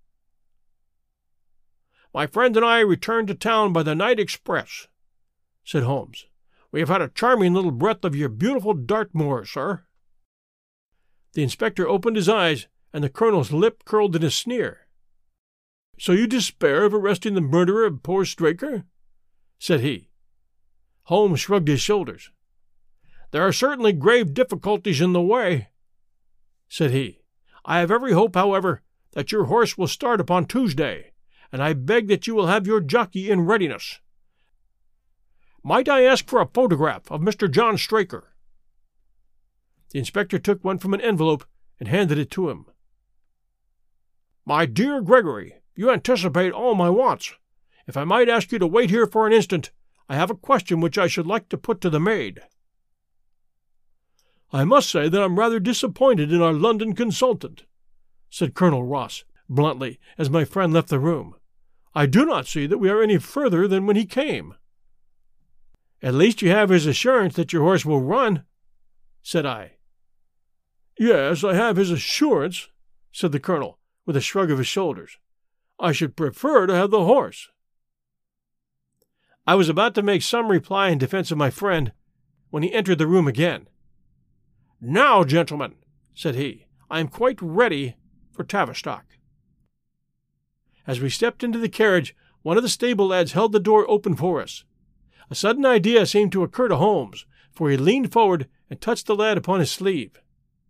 Speaker 4: "My friend and I returned to town by the night express," said Holmes. "We have had a charming little breath of your beautiful Dartmoor, sir." The inspector opened his eyes, and the Colonel's lip curled in a sneer. "So you despair of arresting the murderer of poor Straker?" said he. Holmes shrugged his shoulders. "There are certainly grave difficulties in the way," said he. "I have every hope, however, that your horse will start upon Tuesday, and I beg that you will have your jockey in readiness. Might I ask for a photograph of Mister John Straker?" The inspector took one from an envelope and handed it to him. "My dear Gregory, you anticipate all my wants. If I might ask you to wait here for an instant, I have a question which I should like to put to the maid." "I must say that I'm rather disappointed in our London consultant," said Colonel Ross bluntly as my friend left the room. "I do not see that we are any further than when he came." "At least you have his assurance that your horse will run," said I. "Yes, I have his assurance," said the Colonel, with a shrug of his shoulders. "I should prefer to have the horse." I was about to make some reply in defense of my friend when he entered the room again. "Now, gentlemen," said he, "I am quite ready for Tavistock." As we stepped into the carriage, one of the stable lads held the door open for us. A sudden idea seemed to occur to Holmes, for he leaned forward and touched the lad upon his sleeve.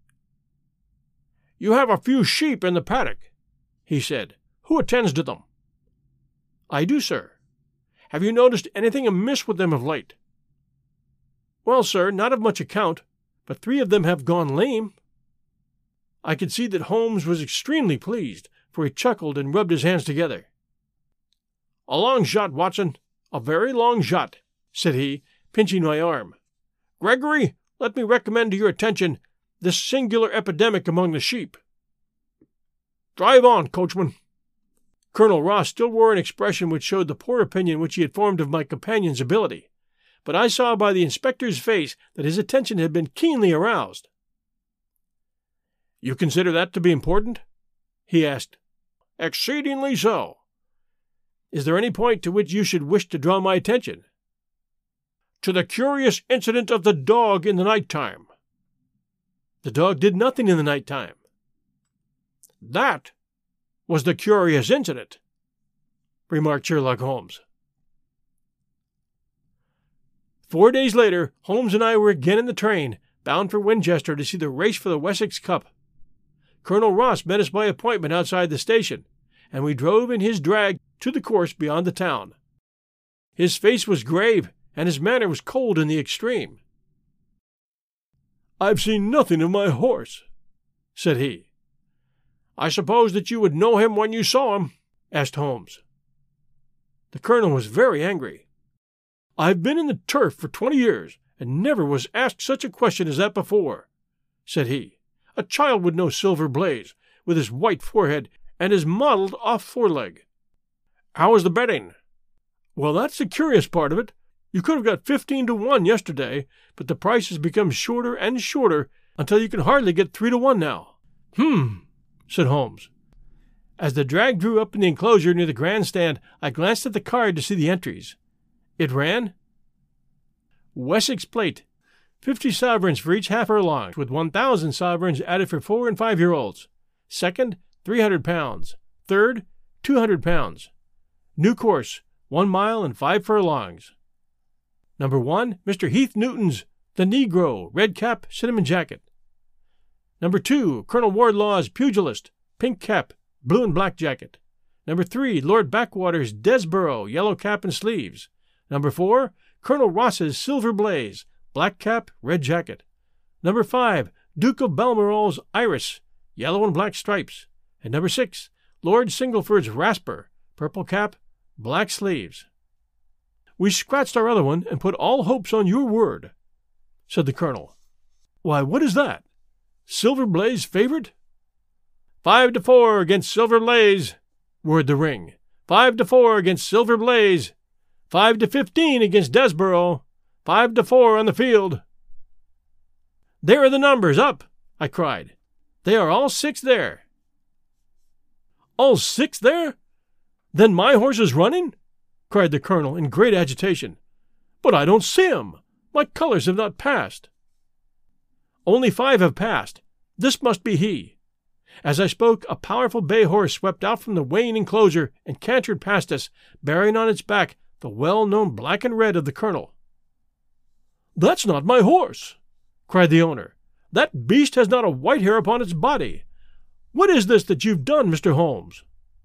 Speaker 4: "You have a few sheep in the paddock," he said. "Who attends to them?" "I do, sir." "Have you noticed anything amiss with them of late?" "Well, sir, not of much account, but three of them have gone lame." I could see that Holmes was extremely pleased, for he chuckled and rubbed his hands together. "A long shot, Watson, a very long shot," said he, pinching my arm. "Gregory, let me recommend to your attention this singular epidemic among the sheep. Drive on, coachman." Colonel Ross still wore an expression which showed the poor opinion which he had formed of my companion's ability, but I saw by the inspector's face that his attention had been keenly aroused. "You consider that to be important?" he asked. "Exceedingly so." "Is there any point to which you should wish to draw my attention?" "To the curious incident of the dog in the night time." "The dog did nothing in the night time." "That was the curious incident," remarked Sherlock Holmes. Four days later, Holmes and I were again in the train, bound for Winchester to see the race for the Wessex Cup. Colonel Ross met us by appointment outside the station, and we drove in his drag to the course beyond the town. His face was grave, and his manner was cold in the extreme. "I've seen nothing of my horse," said he. "I suppose that you would know him when you saw him?" asked Holmes. The Colonel was very angry. "I've been in the turf for twenty years, and never was asked such a question as that before," said he. "A child would know Silver Blaze, with his white forehead and his mottled off foreleg." "How was the betting?" "Well, that's the curious part of it. You could have got fifteen to one yesterday, but the price has become shorter and shorter until you can hardly get three to one now." "Hmm," said Holmes. As the drag drew up in the enclosure near the grandstand, I glanced at the card to see the entries. It ran, "Wessex Plate, fifty sovereigns for each half furlong, with one thousand sovereigns added for four and five-year-olds. Second, three hundred pounds. Third, two hundred pounds. New course, one mile and five furlongs. Number one, Mister Heath Newton's the Negro, red cap, cinnamon jacket. Number two, Colonel Wardlaw's pugilist, pink cap, blue and black jacket. Number three, Lord Backwater's Desborough, yellow cap and sleeves. Number four, Colonel Ross's Silver Blaze, black cap, red jacket. Number five, Duke of Balmoral's Iris, yellow and black stripes. And number six, Lord Singleford's Rasper, purple cap, black sleeves. We scratched our other one and put all hopes on your word, said the colonel. Why, what is that? Silver Blaze favorite? Five to four against Silver Blaze, roared the ring. Five to four against Silver Blaze. Five to fifteen against Desborough. Five to four on the field. There are the numbers, up, I cried. They are all six there. All six there? Then my horse is running? Cried the colonel in great agitation. But I don't see him. My colors have not passed. Only five have passed. This must be he. As I spoke, a powerful bay horse swept out from the weighing enclosure and cantered past us, bearing on its back the well-known black and red of the colonel. That's not my horse, cried the owner. That beast has not a white hair upon its body. What is this that you've done, Mister Holmes?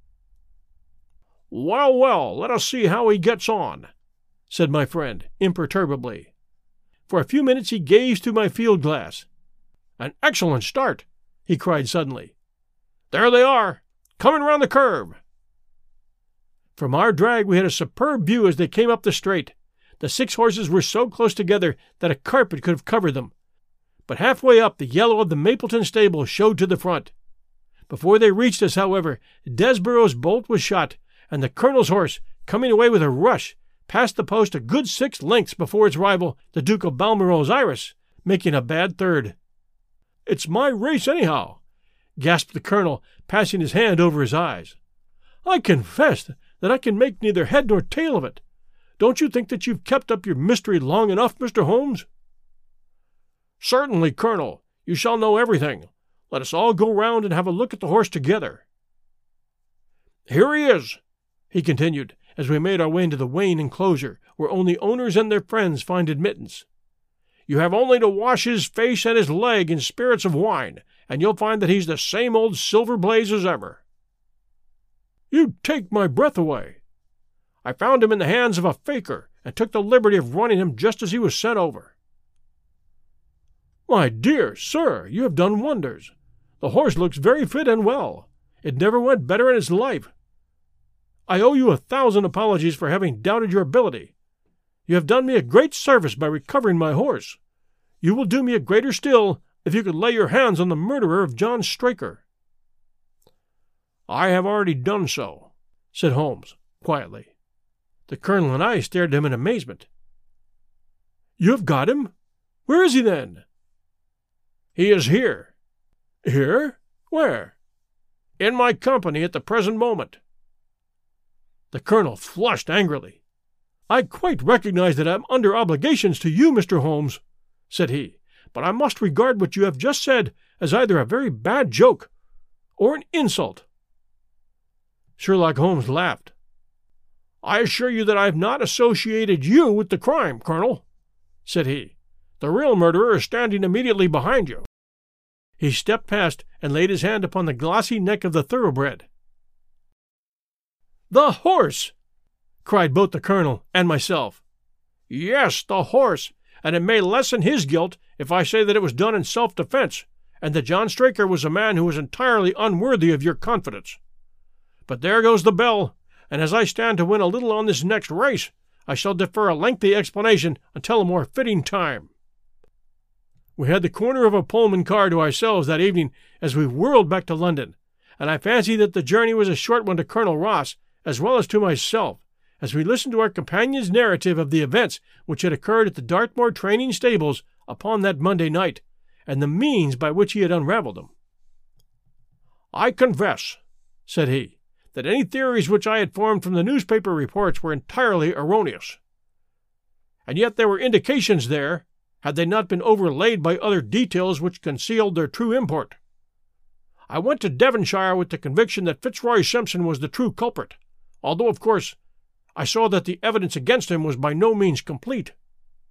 Speaker 4: Well, well, let us see how he gets on, said my friend, imperturbably. For a few minutes he gazed through my field-glass. An excellent start, he cried suddenly. There they are, coming round the curve. From our drag we had a superb view as they came up the straight. The six horses were so close together that a carpet could have covered them. But halfway up, the yellow of the Mapleton stable showed to the front. Before they reached us, however, Desborough's bolt was shot, and the colonel's horse, coming away with a rush, passed the post a good six lengths before its rival, the Duke of Balmoral's Iris, making a bad third. It's my race, anyhow, gasped the colonel, passing his hand over his eyes. I confess that I can make neither head nor tail of it. Don't you think that you've kept up your mystery long enough, Mister Holmes? Certainly, Colonel. You shall know everything. Let us all go round and have a look at the horse together. Here he is, he continued, as we made our way into the weighing enclosure, where only owners and their friends find admittance. You have only to wash his face and his leg in spirits of wine, and you'll find that he's the same old Silver Blaze as ever. You take my breath away. I found him in the hands of a faker, and took the liberty of running him just as he was sent over. My dear sir, you have done wonders. The horse looks very fit and well. It never went better in its life. I owe you a thousand apologies for having doubted your ability. You have done me a great service by recovering my horse. You will do me a greater still if you could lay your hands on the murderer of John Straker. I have already done so, said Holmes, quietly. The colonel and I stared at him in amazement. You have got him? Where is he, then? He is here. Here? Where? In my company at the present moment. The colonel flushed angrily. I quite recognize that I am under obligations to you, Mister Holmes, said he, but I must regard what you have just said as either a very bad joke or an insult. Sherlock Holmes laughed. I assure you that I have not associated you with the crime, Colonel, said he. The real murderer is standing immediately behind you. He stepped past and laid his hand upon the glossy neck of the thoroughbred. The horse! Cried both the colonel and myself. Yes, the horse, and it may lessen his guilt if I say that it was done in self-defense, and that John Straker was a man who was entirely unworthy of your confidence. But there goes the bell, and as I stand to win a little on this next race, I shall defer a lengthy explanation until a more fitting time. We had the corner of a Pullman car to ourselves that evening as we whirled back to London, and I fancy that the journey was a short one to Colonel Ross, as well as to myself, as we listened to our companion's narrative of the events which had occurred at the Dartmoor training stables upon that Monday night, and the means by which he had unravelled them. I confess, said he, that any theories which I had formed from the newspaper reports were entirely erroneous. And yet there were indications there, had they not been overlaid by other details which concealed their true import. I went to Devonshire with the conviction that Fitzroy Simpson was the true culprit, although, of course, I saw that the evidence against him was by no means complete.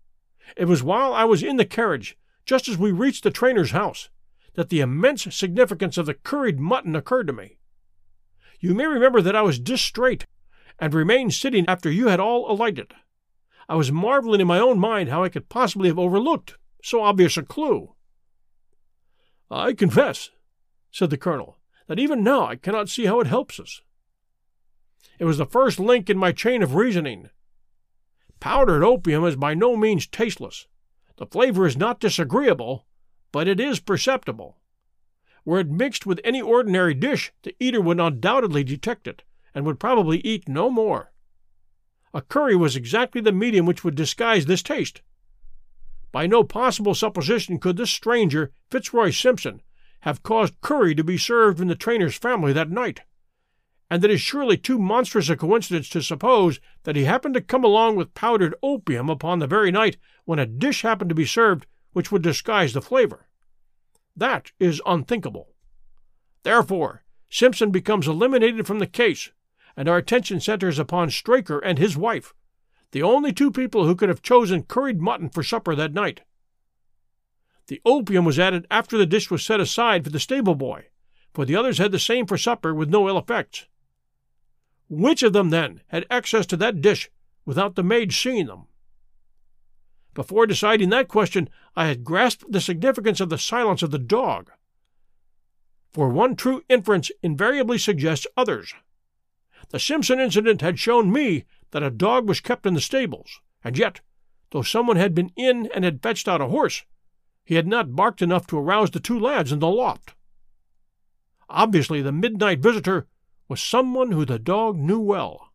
Speaker 4: It was while I was in the carriage, just as we reached the trainer's house, that the immense significance of the curried mutton occurred to me. You may remember that I was distrait, and remained sitting after you had all alighted. I was marveling in my own mind how I could possibly have overlooked so obvious a clue. "I confess," said the colonel, "that even now I cannot see how it helps us." It was the first link in my chain of reasoning. Powdered opium is by no means tasteless. The flavor is not disagreeable, but it is perceptible. Were it mixed with any ordinary dish, the eater would undoubtedly detect it, and would probably eat no more. A curry was exactly the medium which would disguise this taste. By no possible supposition could this stranger, Fitzroy Simpson, have caused curry to be served in the trainer's family that night, and it is surely too monstrous a coincidence to suppose that he happened to come along with powdered opium upon the very night when a dish happened to be served which would disguise the flavor. That is unthinkable. Therefore, Simpson becomes eliminated from the case, and our attention centers upon Straker and his wife, the only two people who could have chosen curried mutton for supper that night. The opium was added after the dish was set aside for the stable boy, for the others had the same for supper with no ill effects. Which of them, then, had access to that dish without the maid seeing them? Before deciding that question, I had grasped the significance of the silence of the dog. For one true inference invariably suggests others. The Simpson incident had shown me that a dog was kept in the stables, and yet, though someone had been in and had fetched out a horse, he had not barked enough to arouse the two lads in the loft. Obviously, the midnight visitor was someone who the dog knew well.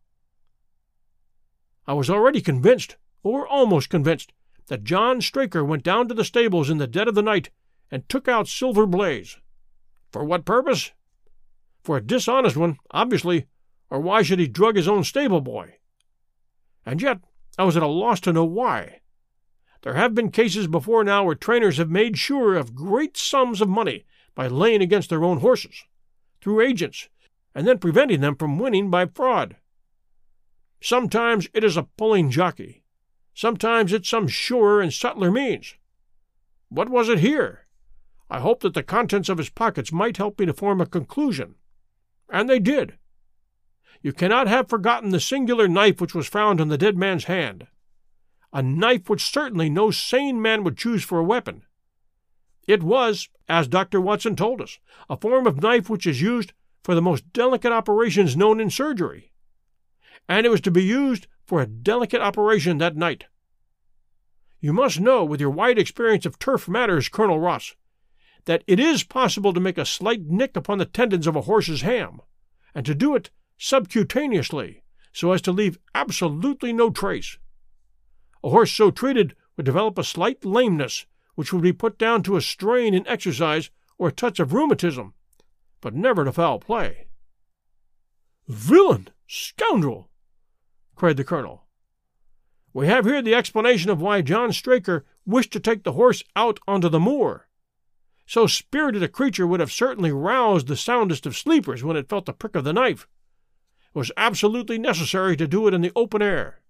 Speaker 4: I was already convinced, or almost convinced, that John Straker went down to the stables in the dead of the night and took out Silver Blaze. For what purpose? For a dishonest one, obviously, or why should he drug his own stable boy? And yet I was at a loss to know why. There have been cases before now where trainers have made sure of great sums of money by laying against their own horses, through agents, and then preventing them from winning by fraud. Sometimes it is a pulling jockey. Sometimes it's some surer and subtler means. What was it here? I hoped that the contents of his pockets might help me to form a conclusion. And they did. You cannot have forgotten the singular knife which was found on the dead man's hand. A knife which certainly no sane man would choose for a weapon. It was, as Doctor Watson told us, a form of knife which is used for the most delicate operations known in surgery. And it was to be used for a delicate operation that night. You must know, with your wide experience of turf matters, Colonel Ross, that it is possible to make a slight nick upon the tendons of a horse's ham, and to do it subcutaneously, so as to leave absolutely no trace. A horse so treated would develop a slight lameness, which would be put down to a strain in exercise or a touch of rheumatism, but never to foul play. "Villain! Scoundrel!" cried the colonel. "We have here the explanation of why John Straker wished to take the horse out onto the moor. So spirited a creature would have certainly roused the soundest of sleepers when it felt the prick of the knife. It was absolutely necessary to do it in the open air."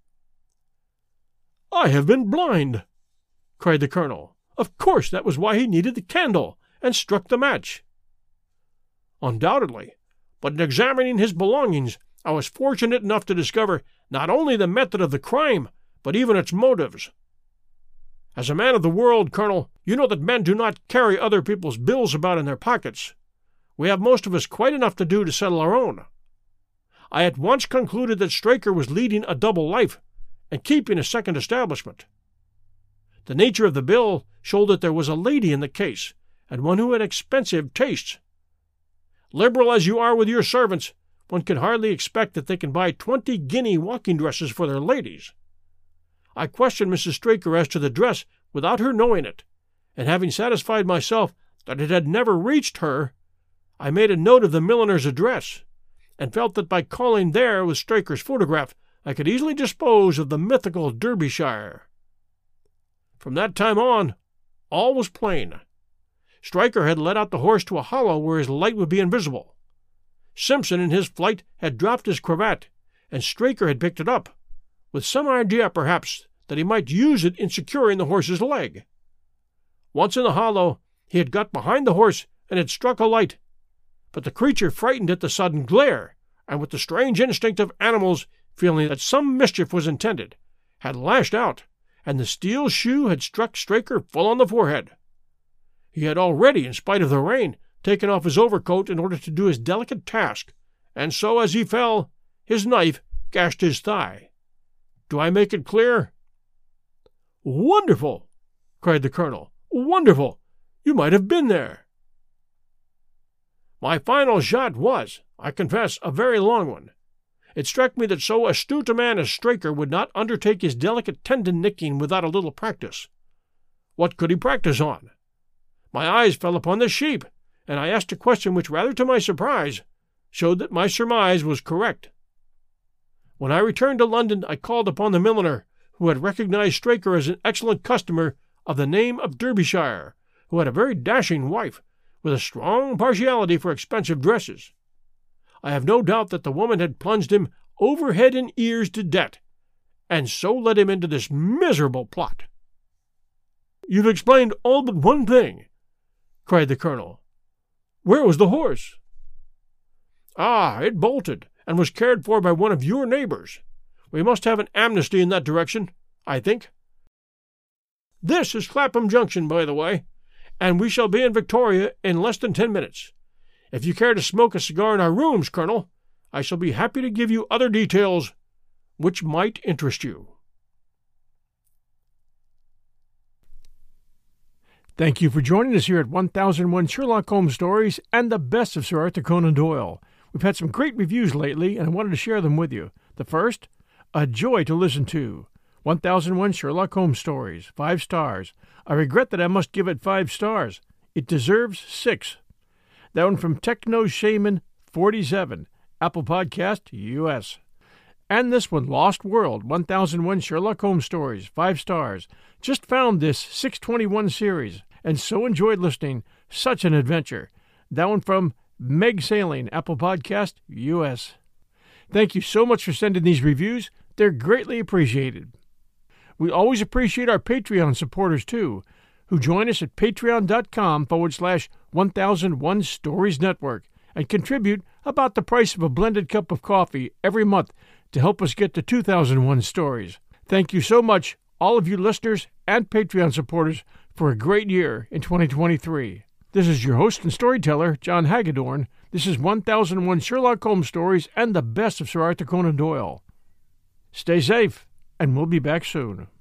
Speaker 4: "I have been blind!" cried the colonel. "Of course that was why he needed the candle, and struck the match." "Undoubtedly, but in examining his belongings, I was fortunate enough to discover not only the method of the crime, but even its motives. As a man of the world, Colonel, you know that men do not carry other people's bills about in their pockets. We have most of us quite enough to do to settle our own. I at once concluded that Straker was leading a double life, and keeping a second establishment. The nature of the bill showed that there was a lady in the case, and one who had expensive tastes. Liberal as you are with your servants, one can hardly expect that they can buy twenty guinea walking dresses for their ladies. I questioned Missus Straker as to the dress without her knowing it, and having satisfied myself that it had never reached her, I made a note of the milliner's address, and felt that by calling there with Straker's photograph, I could easily dispose of the mythical Derbyshire. From that time on, all was plain. Straker had led out the horse to a hollow where his light would be invisible. Simpson in his flight had dropped his cravat, and Straker had picked it up, with some idea, perhaps, that he might use it in securing the horse's leg. Once in the hollow, he had got behind the horse and had struck a light, but the creature, frightened at the sudden glare, and with the strange instinct of animals feeling that some mischief was intended, had lashed out, and the steel shoe had struck Straker full on the forehead. He had already, in spite of the rain, taken off his overcoat in order to do his delicate task, and so, as he fell, his knife gashed his thigh. Do I make it clear? "Wonderful!" cried the colonel. "Wonderful! You might have been there." My final shot was, I confess, a very long one. It struck me that so astute a man as Straker would not undertake his delicate tendon-nicking without a little practice. What could he practice on? My eyes fell upon the sheep, and I asked a question which, rather to my surprise, showed that my surmise was correct. When I returned to London, I called upon the milliner, who had recognized Straker as an excellent customer of the name of Derbyshire, who had a very dashing wife, with a strong partiality for expensive dresses. I have no doubt that the woman had plunged him over head and ears to debt, and so led him into this miserable plot. "You've explained all but one thing," cried the colonel. "Where was the horse?" "Ah, it bolted, and was cared for by one of your neighbors. We must have an amnesty in that direction, I think. This is Clapham Junction, by the way, and we shall be in Victoria in less than ten minutes. If you care to smoke a cigar in our rooms, Colonel, I shall be happy to give you other details which might interest you."
Speaker 3: Thank you for joining us here at one thousand one Sherlock Holmes Stories and the best of Sir Arthur Conan Doyle. We've had some great reviews lately, and I wanted to share them with you. The first, a joy to listen to. one thousand one Sherlock Holmes Stories, five stars. I regret that I must give it five stars. It deserves six. That one from Techno Shaman forty-seven, Apple Podcast, U S. And this one, Lost World, one thousand one Sherlock Holmes Stories, five stars. Just found this six twenty-one series, and so enjoyed listening. Such an adventure. That one from Meg Sailing, Apple Podcast, U S. Thank you so much for sending these reviews. They're greatly appreciated. We always appreciate our Patreon supporters, too, who join us at patreon.com forward slash 1001 Stories Network and contribute about the price of a blended cup of coffee every month to help us get to two thousand one stories. Thank you so much, all of you listeners and Patreon supporters, for a great year in twenty twenty-three. This is your host and storyteller, John Hagedorn. This is one thousand one Sherlock Holmes Stories and the best of Sir Arthur Conan Doyle. Stay safe, and we'll be back soon.